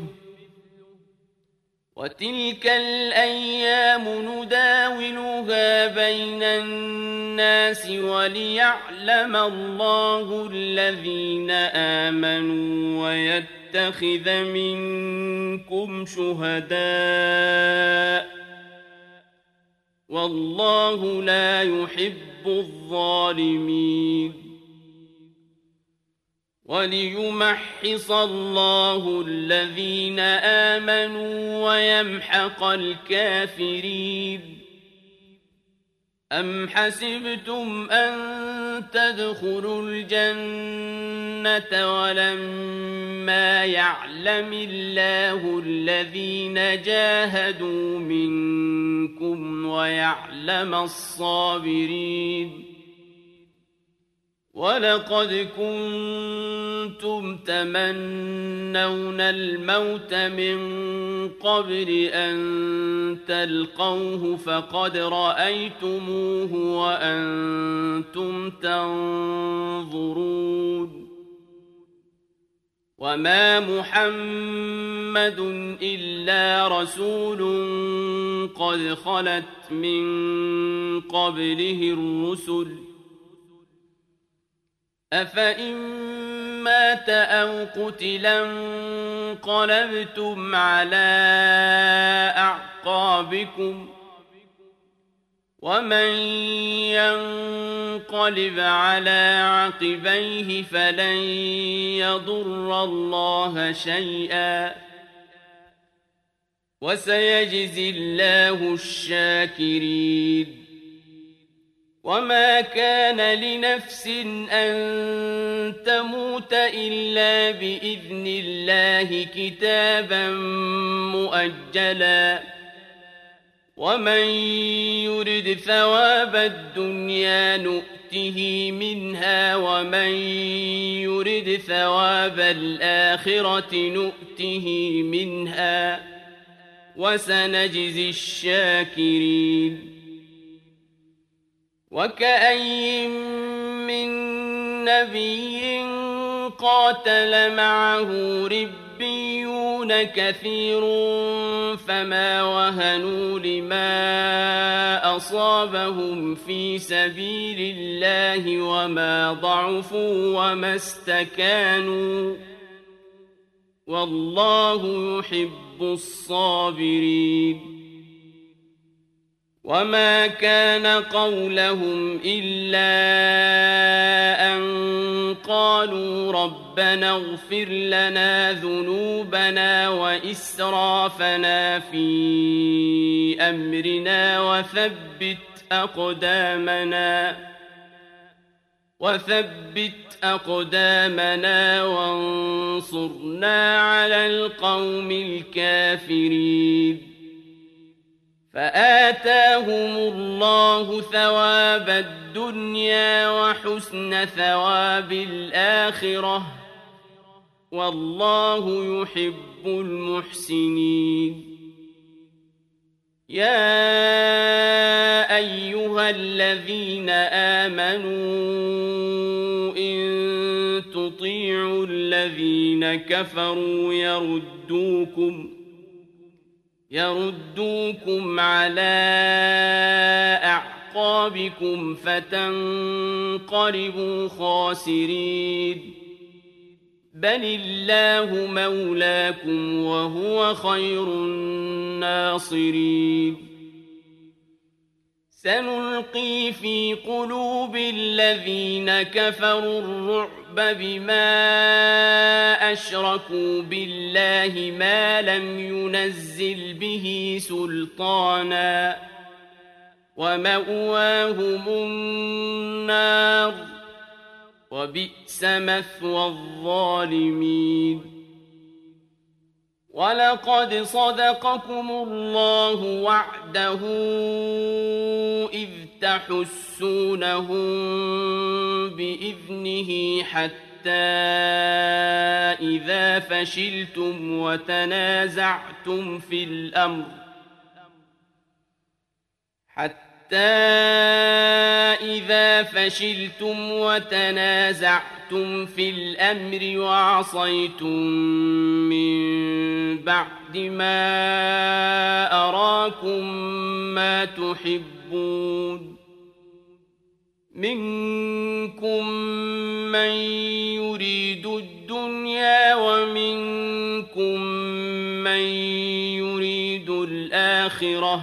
وتلك الأيام نداولها بين الناس وليعلم الله الذين آمنوا ويتخذ منكم شهداء والله لا يحب الظالمين وليمحص الله الذين آمنوا ويمحق الكافرين أم حسبتم أن تدخلوا الجنة ولما يعلم الله الذين جاهدوا منكم ويعلم الصابرين ولقد كنتم تمنون الموت من قبل أن تلقوه فقد رأيتموه وأنتم تنظرون وما محمد إلا رسول قد خلت من قبله الرسل أفإن مات أو قتلا انقلبتم على أعقابكم ومن ينقلب على عقبيه فلن يضر الله شيئا وسيجزي الله الشاكرين وما كان لنفس أن تموت إلا بإذن الله كتابا مؤجلا ومن يرد ثواب الدنيا نؤته منها ومن يرد ثواب الآخرة نؤته منها وسنجزي الشاكرين وكأي من نبي قاتل معه ربيون كثير فما وهنوا لما أصابهم في سبيل الله وما ضعفوا وما استكانوا والله يحب الصابرين وما كان قولهم إلا أن قالوا ربنا اغفر لنا ذنوبنا وإسرافنا في أمرنا وثبت أقدامنا وثبت أقدامنا وانصرنا على القوم الكافرين فآتاهم الله ثواب الدنيا وحسن ثواب الآخرة والله يحب المحسنين يا أيها الذين آمنوا إن تطيعوا الذين كفروا يردوكم يردوكم على أعقابكم فتنقلبوا خاسرين بل الله مولاكم وهو خير الناصرين سنلقي في قلوب الذين كفروا الرعب بما أشركوا بالله ما لم ينزل به سلطانا ومأواهم النار وبئس مثوى الظالمين ولقد صدقكم الله وعده إذ تحسونهم بإذنه حتى إذا فشلتم وتنازعتم في الأمر حتى إذا فشلتم وتنازعتم في الأمر وعصيتم من بعد ما أراكم ما تحبون منكم من يريد الدنيا ومنكم من يريد الآخرة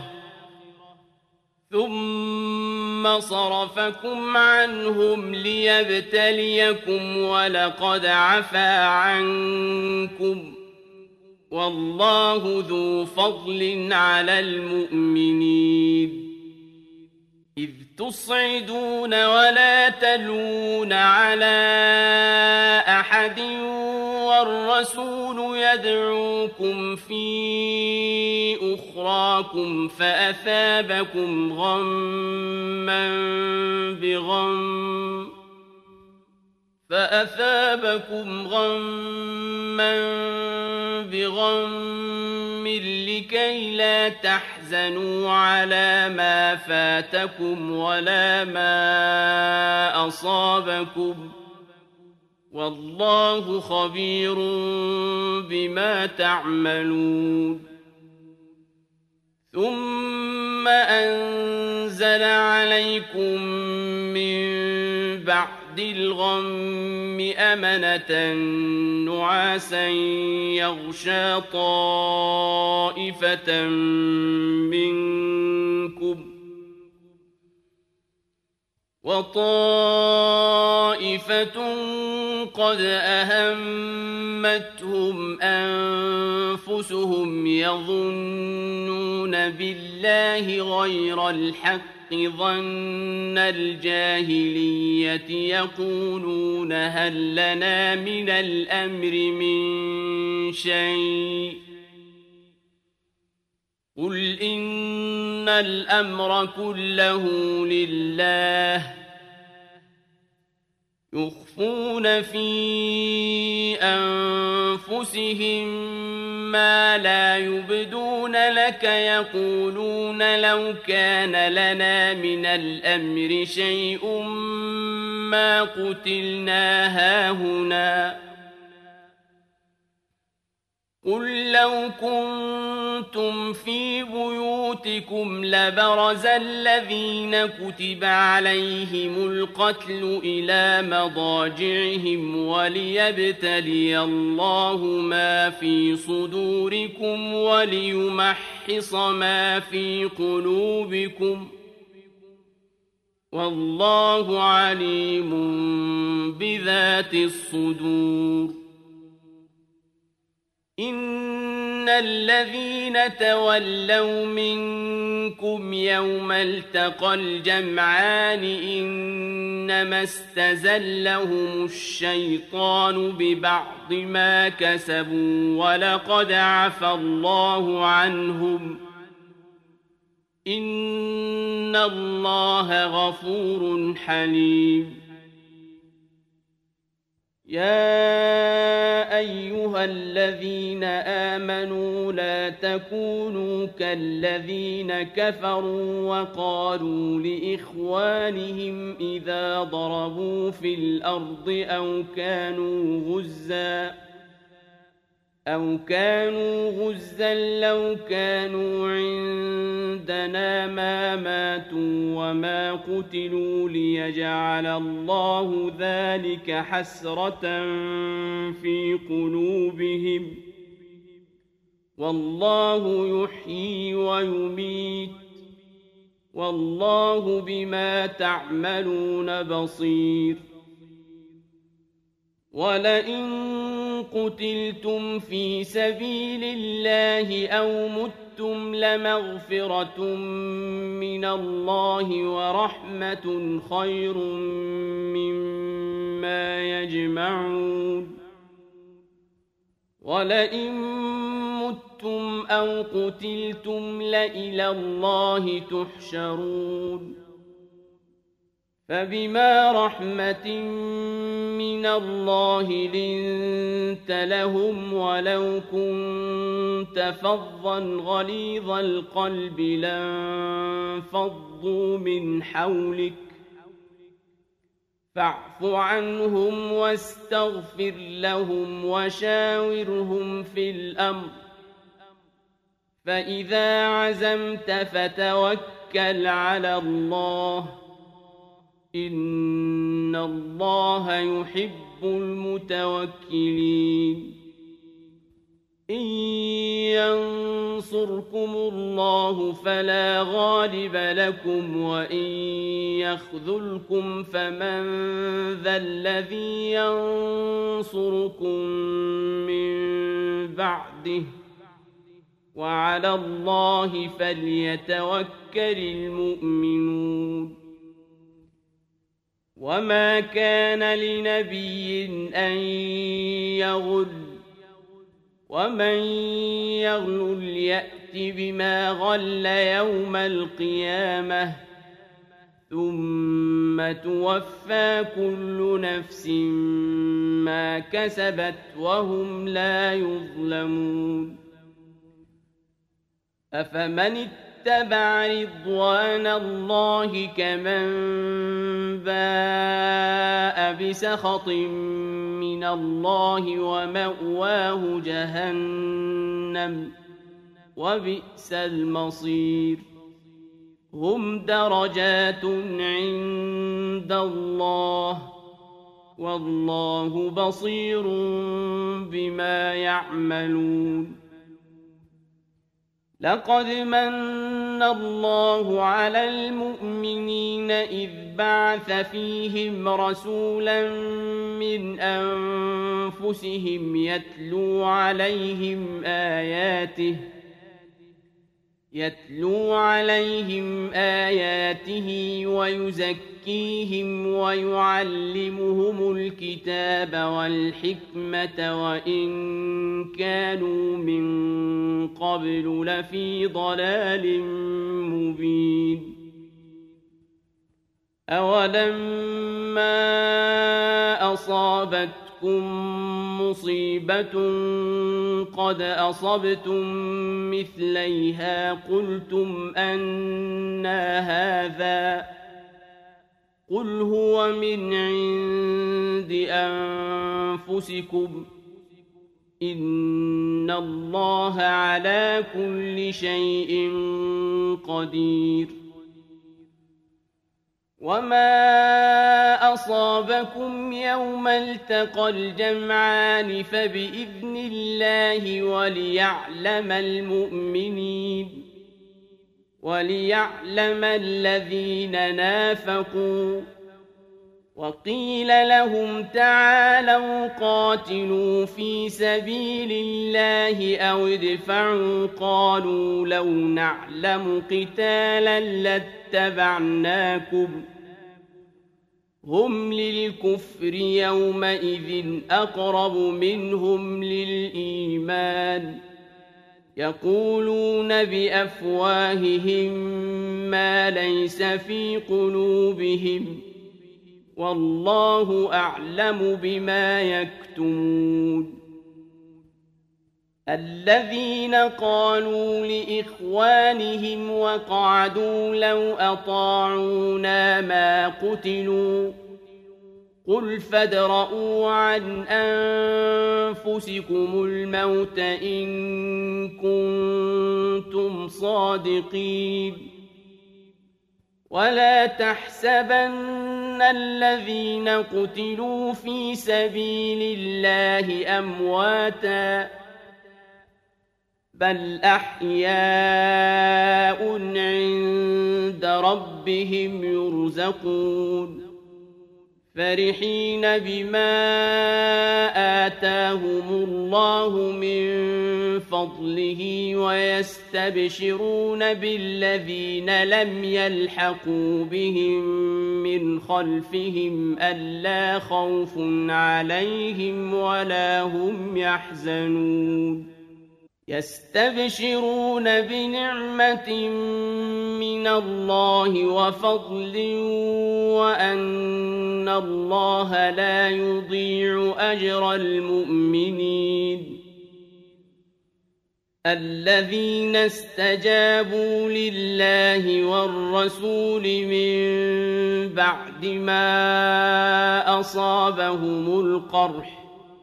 ثم صرفكم عنهم ليبتليكم ولقد عفا عنكم والله ذو فضل على المؤمنين إذ تصعدون ولا تلوون على أحد والرسول يدعوكم في أخراكم فأثابكم غما بغم فأثابكم غما بغم لكي لا تحزنوا على ما فاتكم ولا ما أصابكم والله خبير بما تعملون ثم أنزل عليكم من بعد الغم أمنة نعاسا يغشى طائفة منكم وطائفة قد أهمتهم أنفسهم يظنون بالله غير الحق ظن الجاهلية يقولون هل لنا من الأمر من شيء قل إن الأمر كله لله يخفون في أنفسهم ما لا يبدون لك يقولون لو كان لنا من الأمر شيء ما قتلنا هاهنا قل لو كنتم في بيوتكم لبرز الذين كتب عليهم القتل إلى مضاجعهم وليبتلي الله ما في صدوركم وليمحص ما في قلوبكم والله عليم بذات الصدور إن الذين تولوا منكم يوم التقى الجمعان إنما استزلهم الشيطان ببعض ما كسبوا ولقد عفى الله عنهم إن الله غفور حليم يا أيها الذين آمنوا لا تكونوا كالذين كفروا وقالوا لإخوانهم إذا ضربوا في الأرض أو كانوا غزاً أو كانوا غزا لو كانوا عندنا ما ماتوا وما قتلوا ليجعل الله ذلك حسرة في قلوبهم والله يحيي ويميت والله بما تعملون بصير ولئن قتلتم في سبيل الله أو متم لمغفرة من الله ورحمة خير مما يجمعون ولئن متم أو قتلتم لإلى الله تحشرون فبما رحمة من الله لنت لهم ولو كنت فظا غليظ القلب لانفضوا من حولك فاعف عنهم واستغفر لهم وشاورهم في الأمر فإذا عزمت فتوكل على الله إن الله يحب المتوكلين إن ينصركم الله فلا غالب لكم وإن يخذلكم فمن ذا الذي ينصركم من بعده وعلى الله فليتوكل المؤمنون وما كان لنبي أن يغل ومن يغل يأت بما غل يوم القيامة ثم توفى كل نفس ما كسبت وهم لا يظلمون أفمن اتبع رضوان الله كمن باء بسخط من الله ومأواه جهنم وبئس المصير هم درجات عند الله والله بصير بما يعملون لقد من الله على المؤمنين إذ بعث فيهم رسولا من أنفسهم يتلو عليهم آياته يتلو عليهم آياته ويزكيهم ويعلمهم الكتاب والحكمة وإن كانوا من قبل لفي ضلال مبين أولما أصابتكم مصيبة قد أصبتم مثليها قلتم أنى هذا قل هو من عند أنفسكم إن الله على كل شيء قدير وما أصابكم يوم التقى الجمعان فبإذن الله وليعلم المؤمنين وليعلم الذين نافقوا وقيل لهم تعالوا قاتلوا في سبيل الله أو ادفعوا قالوا لو نعلم قتالا لاتبعناكم هم للكفر يومئذ أقرب منهم للإيمان يقولون بأفواههم ما ليس في قلوبهم والله أعلم بما يكتمون الذين قالوا لإخوانهم وقعدوا لو أطاعونا ما قتلوا قل فادرءوا عن أنفسكم الموت إن كنتم صادقين ولا تحسبن الذين قتلوا في سبيل الله أمواتا بل أحياء عند ربهم يرزقون فرحين بما آتاهم الله من فضله ويستبشرون بالذين لم يلحقوا بهم من خلفهم ألا خوف عليهم ولا هم يحزنون يستبشرون بنعمة من الله وفضل وأن الله لا يضيع أجر المؤمنين الذين استجابوا لله والرسول من بعد ما أصابهم القرح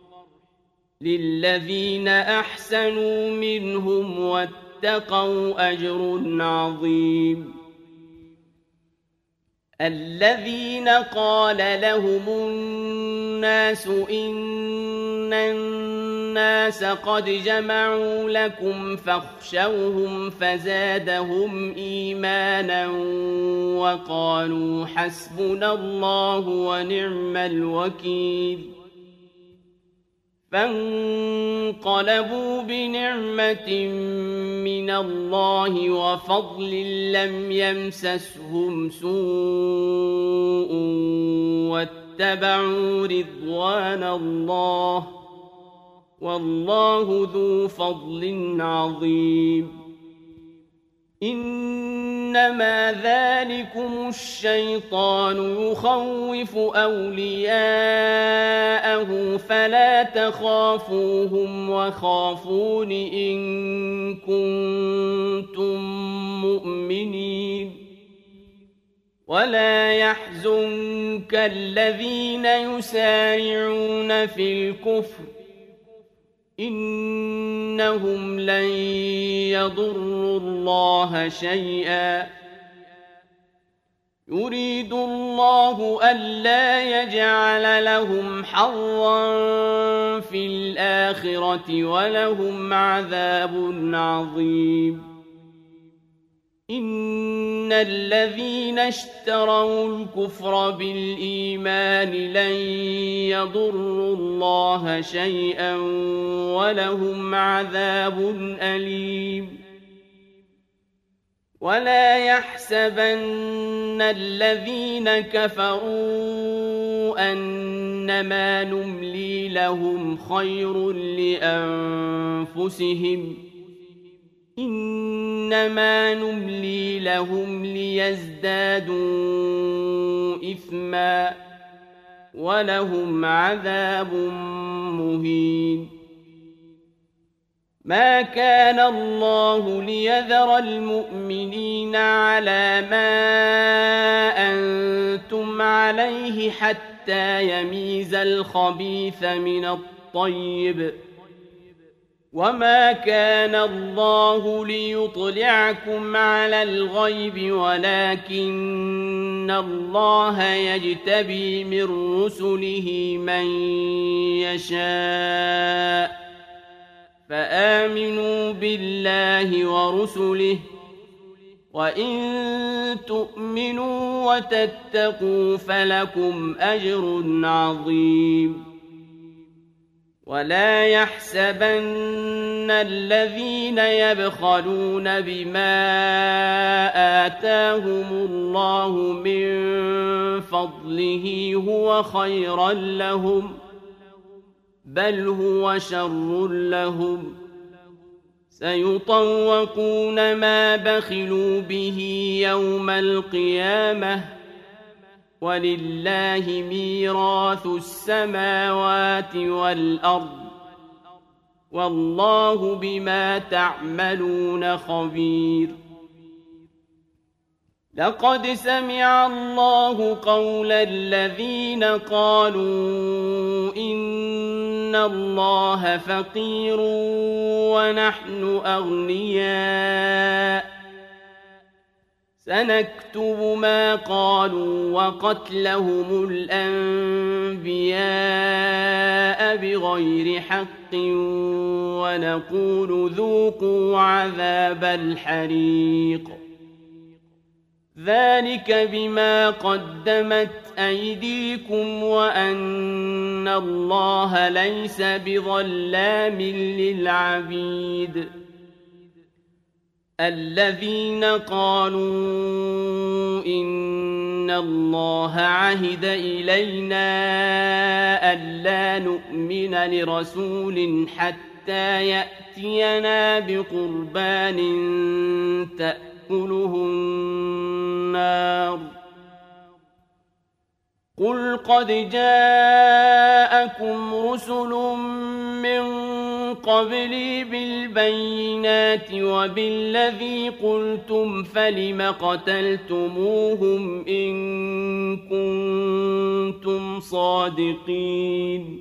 للذين أحسنوا منهم واتقوا أجر عظيم الذين قال لهم الناس إن الناس قد جمعوا لكم فاخشوهم فزادهم إيمانا وقالوا حسبنا الله ونعم الوكيل فانقلبوا بنعمة من الله وفضل لم يمسسهم سوء واتبعوا رضوان الله والله ذو فضل عظيم إنما ذلكم الشيطان يخوف أولياءه فلا تخافوهم وخافون إن كنتم مؤمنين ولا يحزنك الذين يسارعون في الكفر إنهم لن يضروا الله شيئا يريد الله ألا يجعل لهم حظا في الآخرة ولهم عذاب عظيم إن الذين اشتروا الكفر بالإيمان لن يضروا الله شيئا ولهم عذاب أليم ولا يحسبن الذين كفروا أنما نملي لهم خير لأنفسهم إنما نملي لهم ليزدادوا إثما ولهم عذاب مهين ما كان الله ليذر المؤمنين على ما أنتم عليه حتى يميز الخبيث من الطيب وما كان الله ليطلعكم على الغيب ولكن الله يجتبي من رسله من يشاء فآمنوا بالله ورسله وإن تؤمنوا وتتقوا فلكم أجر عظيم ولا يحسبن الذين يبخلون بما آتاهم الله من فضله هو خيرا لهم بل هو شر لهم سيطوقون ما بخلوا به يوم القيامة ولله ميراث السماوات والأرض والله بما تعملون خبير لقد سمع الله قول الذين قالوا إن الله فقير ونحن أغنياء سنكتب ما قالوا وقتلهم الأنبياء بغير حق ونقول ذوقوا عذاب الحريق ذلك بما قدمت أيديكم وأن الله ليس بظلام للعبيد الذين قالوا إن الله عهد إلينا ألا نؤمن لرسول حتى يأتينا بقربان تأكله النار قل قد جاءكم رسل من قبلي بالبينات وبالذي قلتم فلم قتلتموهم إن كنتم صادقين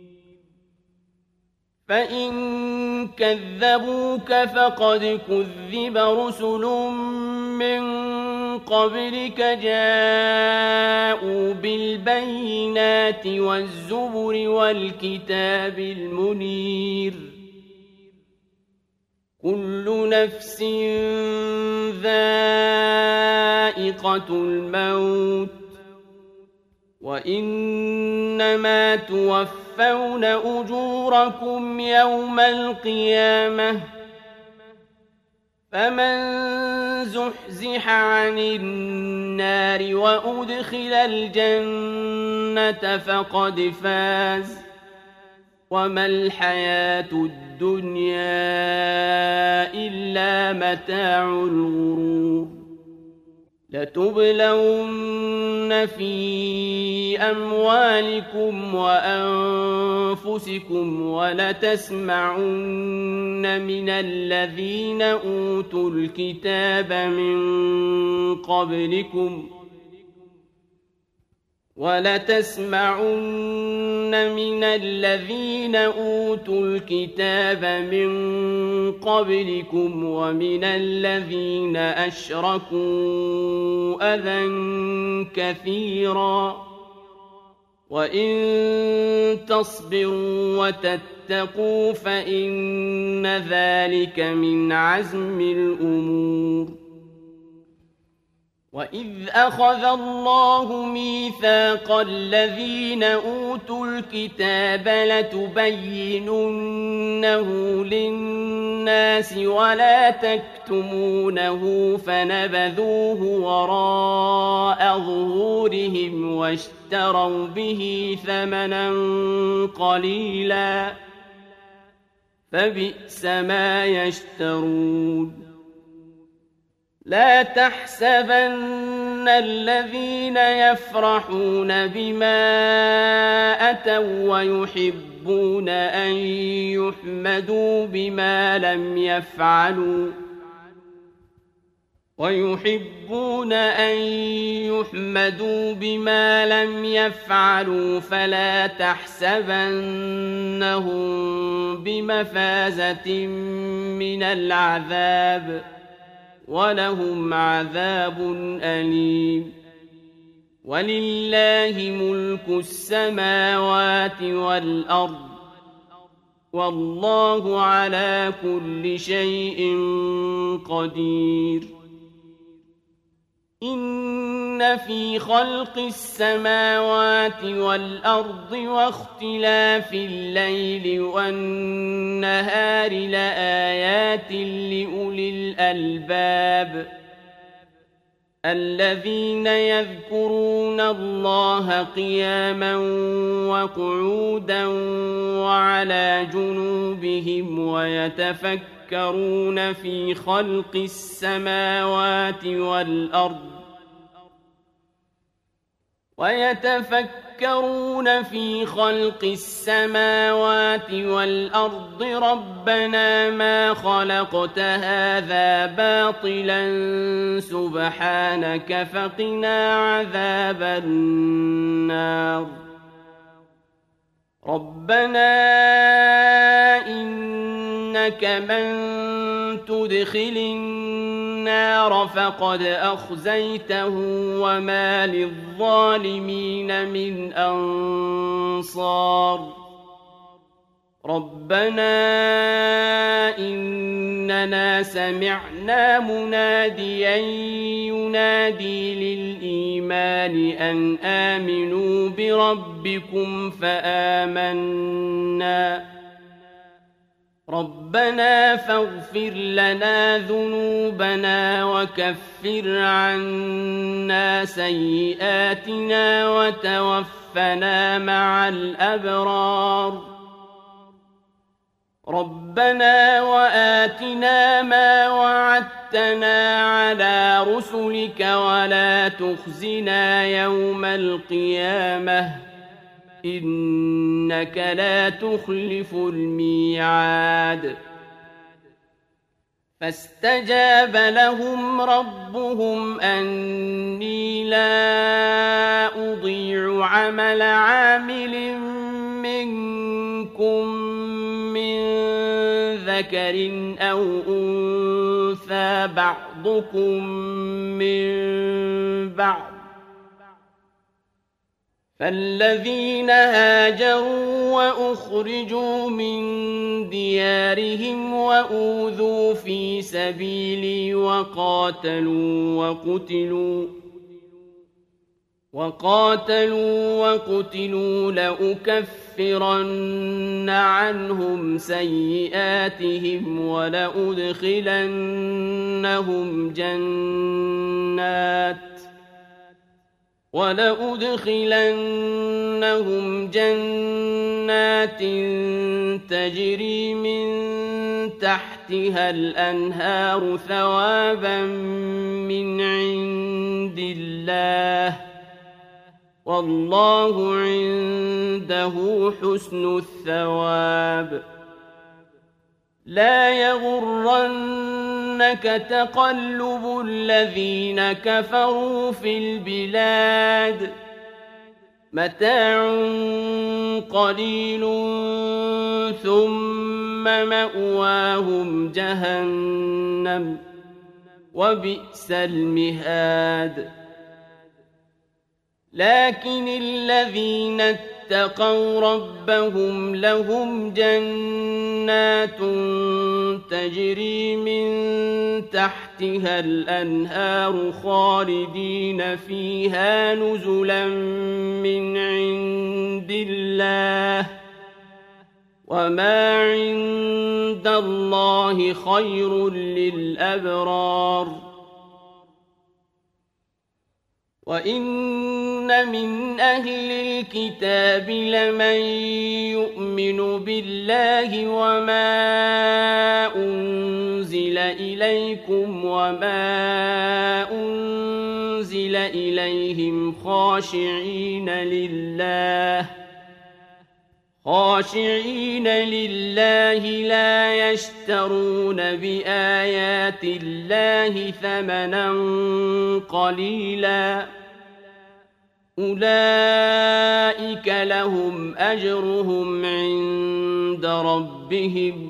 فإن كذبوك فقد كذب رسل من قبلك جاءوا بالبينات والزبر والكتاب المنير كل نفس ذائقة الموت وإنما توفون أجوركم يوم القيامة فمن زحزح عن النار وأدخل الجنة فقد فاز وما الحياة الدنيا إلا متاع الغرور لتبلون في أموالكم وأنفسكم ولتسمعن من الذين أوتوا الكتاب من قبلكم ولتسمعن من الذين أوتوا الكتاب من قبلكم ومن الذين أشركوا أذى كثيرا وإن تصبروا وتتقوا فإن ذلك من عزم الأمور وإذ أخذ الله ميثاق الذين أوتوا الكتاب لتبيننه للناس ولا تكتمونه فنبذوه وراء ظهورهم واشتروا به ثمنا قليلا فبئس ما يشترون لا تحسبن الذين يفرحون بما أتوا ويحبون أن يحمدوا بما لم يفعلوا ويحبون أن يحمدوا بما لم يفعلوا فلا تحسبنهم بمفازة من العذاب ولهم عذاب أليم ولله ملك السماوات والأرض والله على كل شيء قدير إن في خلق السماوات والأرض واختلاف الليل والنهار لآيات لأولي الألباب الذين يذكرون الله قياما وقعودا وعلى جنوبهم ويتفكرون في خلق السماوات والأرض ويتفكرون في خلق السماوات والأرض ربنا ما خلقت هذا باطلا سبحانك فقنا عذاب النار ربنا إنك من تدخل النار فقد أخزيته وما للظالمين من أنصار ربنا إننا سمعنا مناديا ينادي للإيمان أن آمنوا بربكم فآمنا ربنا فاغفر لنا ذنوبنا وكفر عنا سيئاتنا وتوفنا مع الأبرار ربنا وآتنا ما وعدتنا على رسلك ولا تخزنا يوم القيامة إنك لا تخلف الميعاد فاستجاب لهم ربهم أني لا أضيع عمل عامل منكم من ذكر أو أنثى بعضكم من بعض فالذين هاجروا وأخرجوا من ديارهم وأوذوا في سبيلي وقاتلوا وقتلوا وقاتلوا وقتلوا لأكفرن عنهم سيئاتهم ولأدخلنهم جنات ولأدخلنهم جنات تجري من تحتها الأنهار ثوابا من عند الله والله عنده حسن الثواب لا يغرنك تقلب الذين كفروا في البلاد متاع قليل ثم مأواهم جهنم وبئس المهاد لكن الذين اتقوا ربهم لهم جنات تجري من تحتها الأنهار خالدين فيها نزلا من عند الله وما عند الله خير للأبرار وإن من أهل الكتاب لمن يؤمن بالله وما أنزل إليكم وما أنزل إليهم خاشعين لله خاشعين لله لا يشترون بآيات الله ثمنا قليلا أولئك لهم أجرهم عند ربهم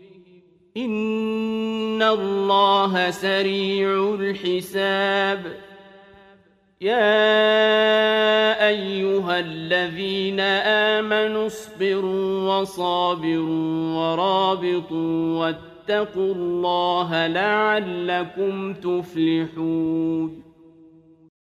إن الله سريع الحساب يا أيها الذين آمنوا اصبروا وصابروا ورابطوا واتقوا الله لعلكم تفلحون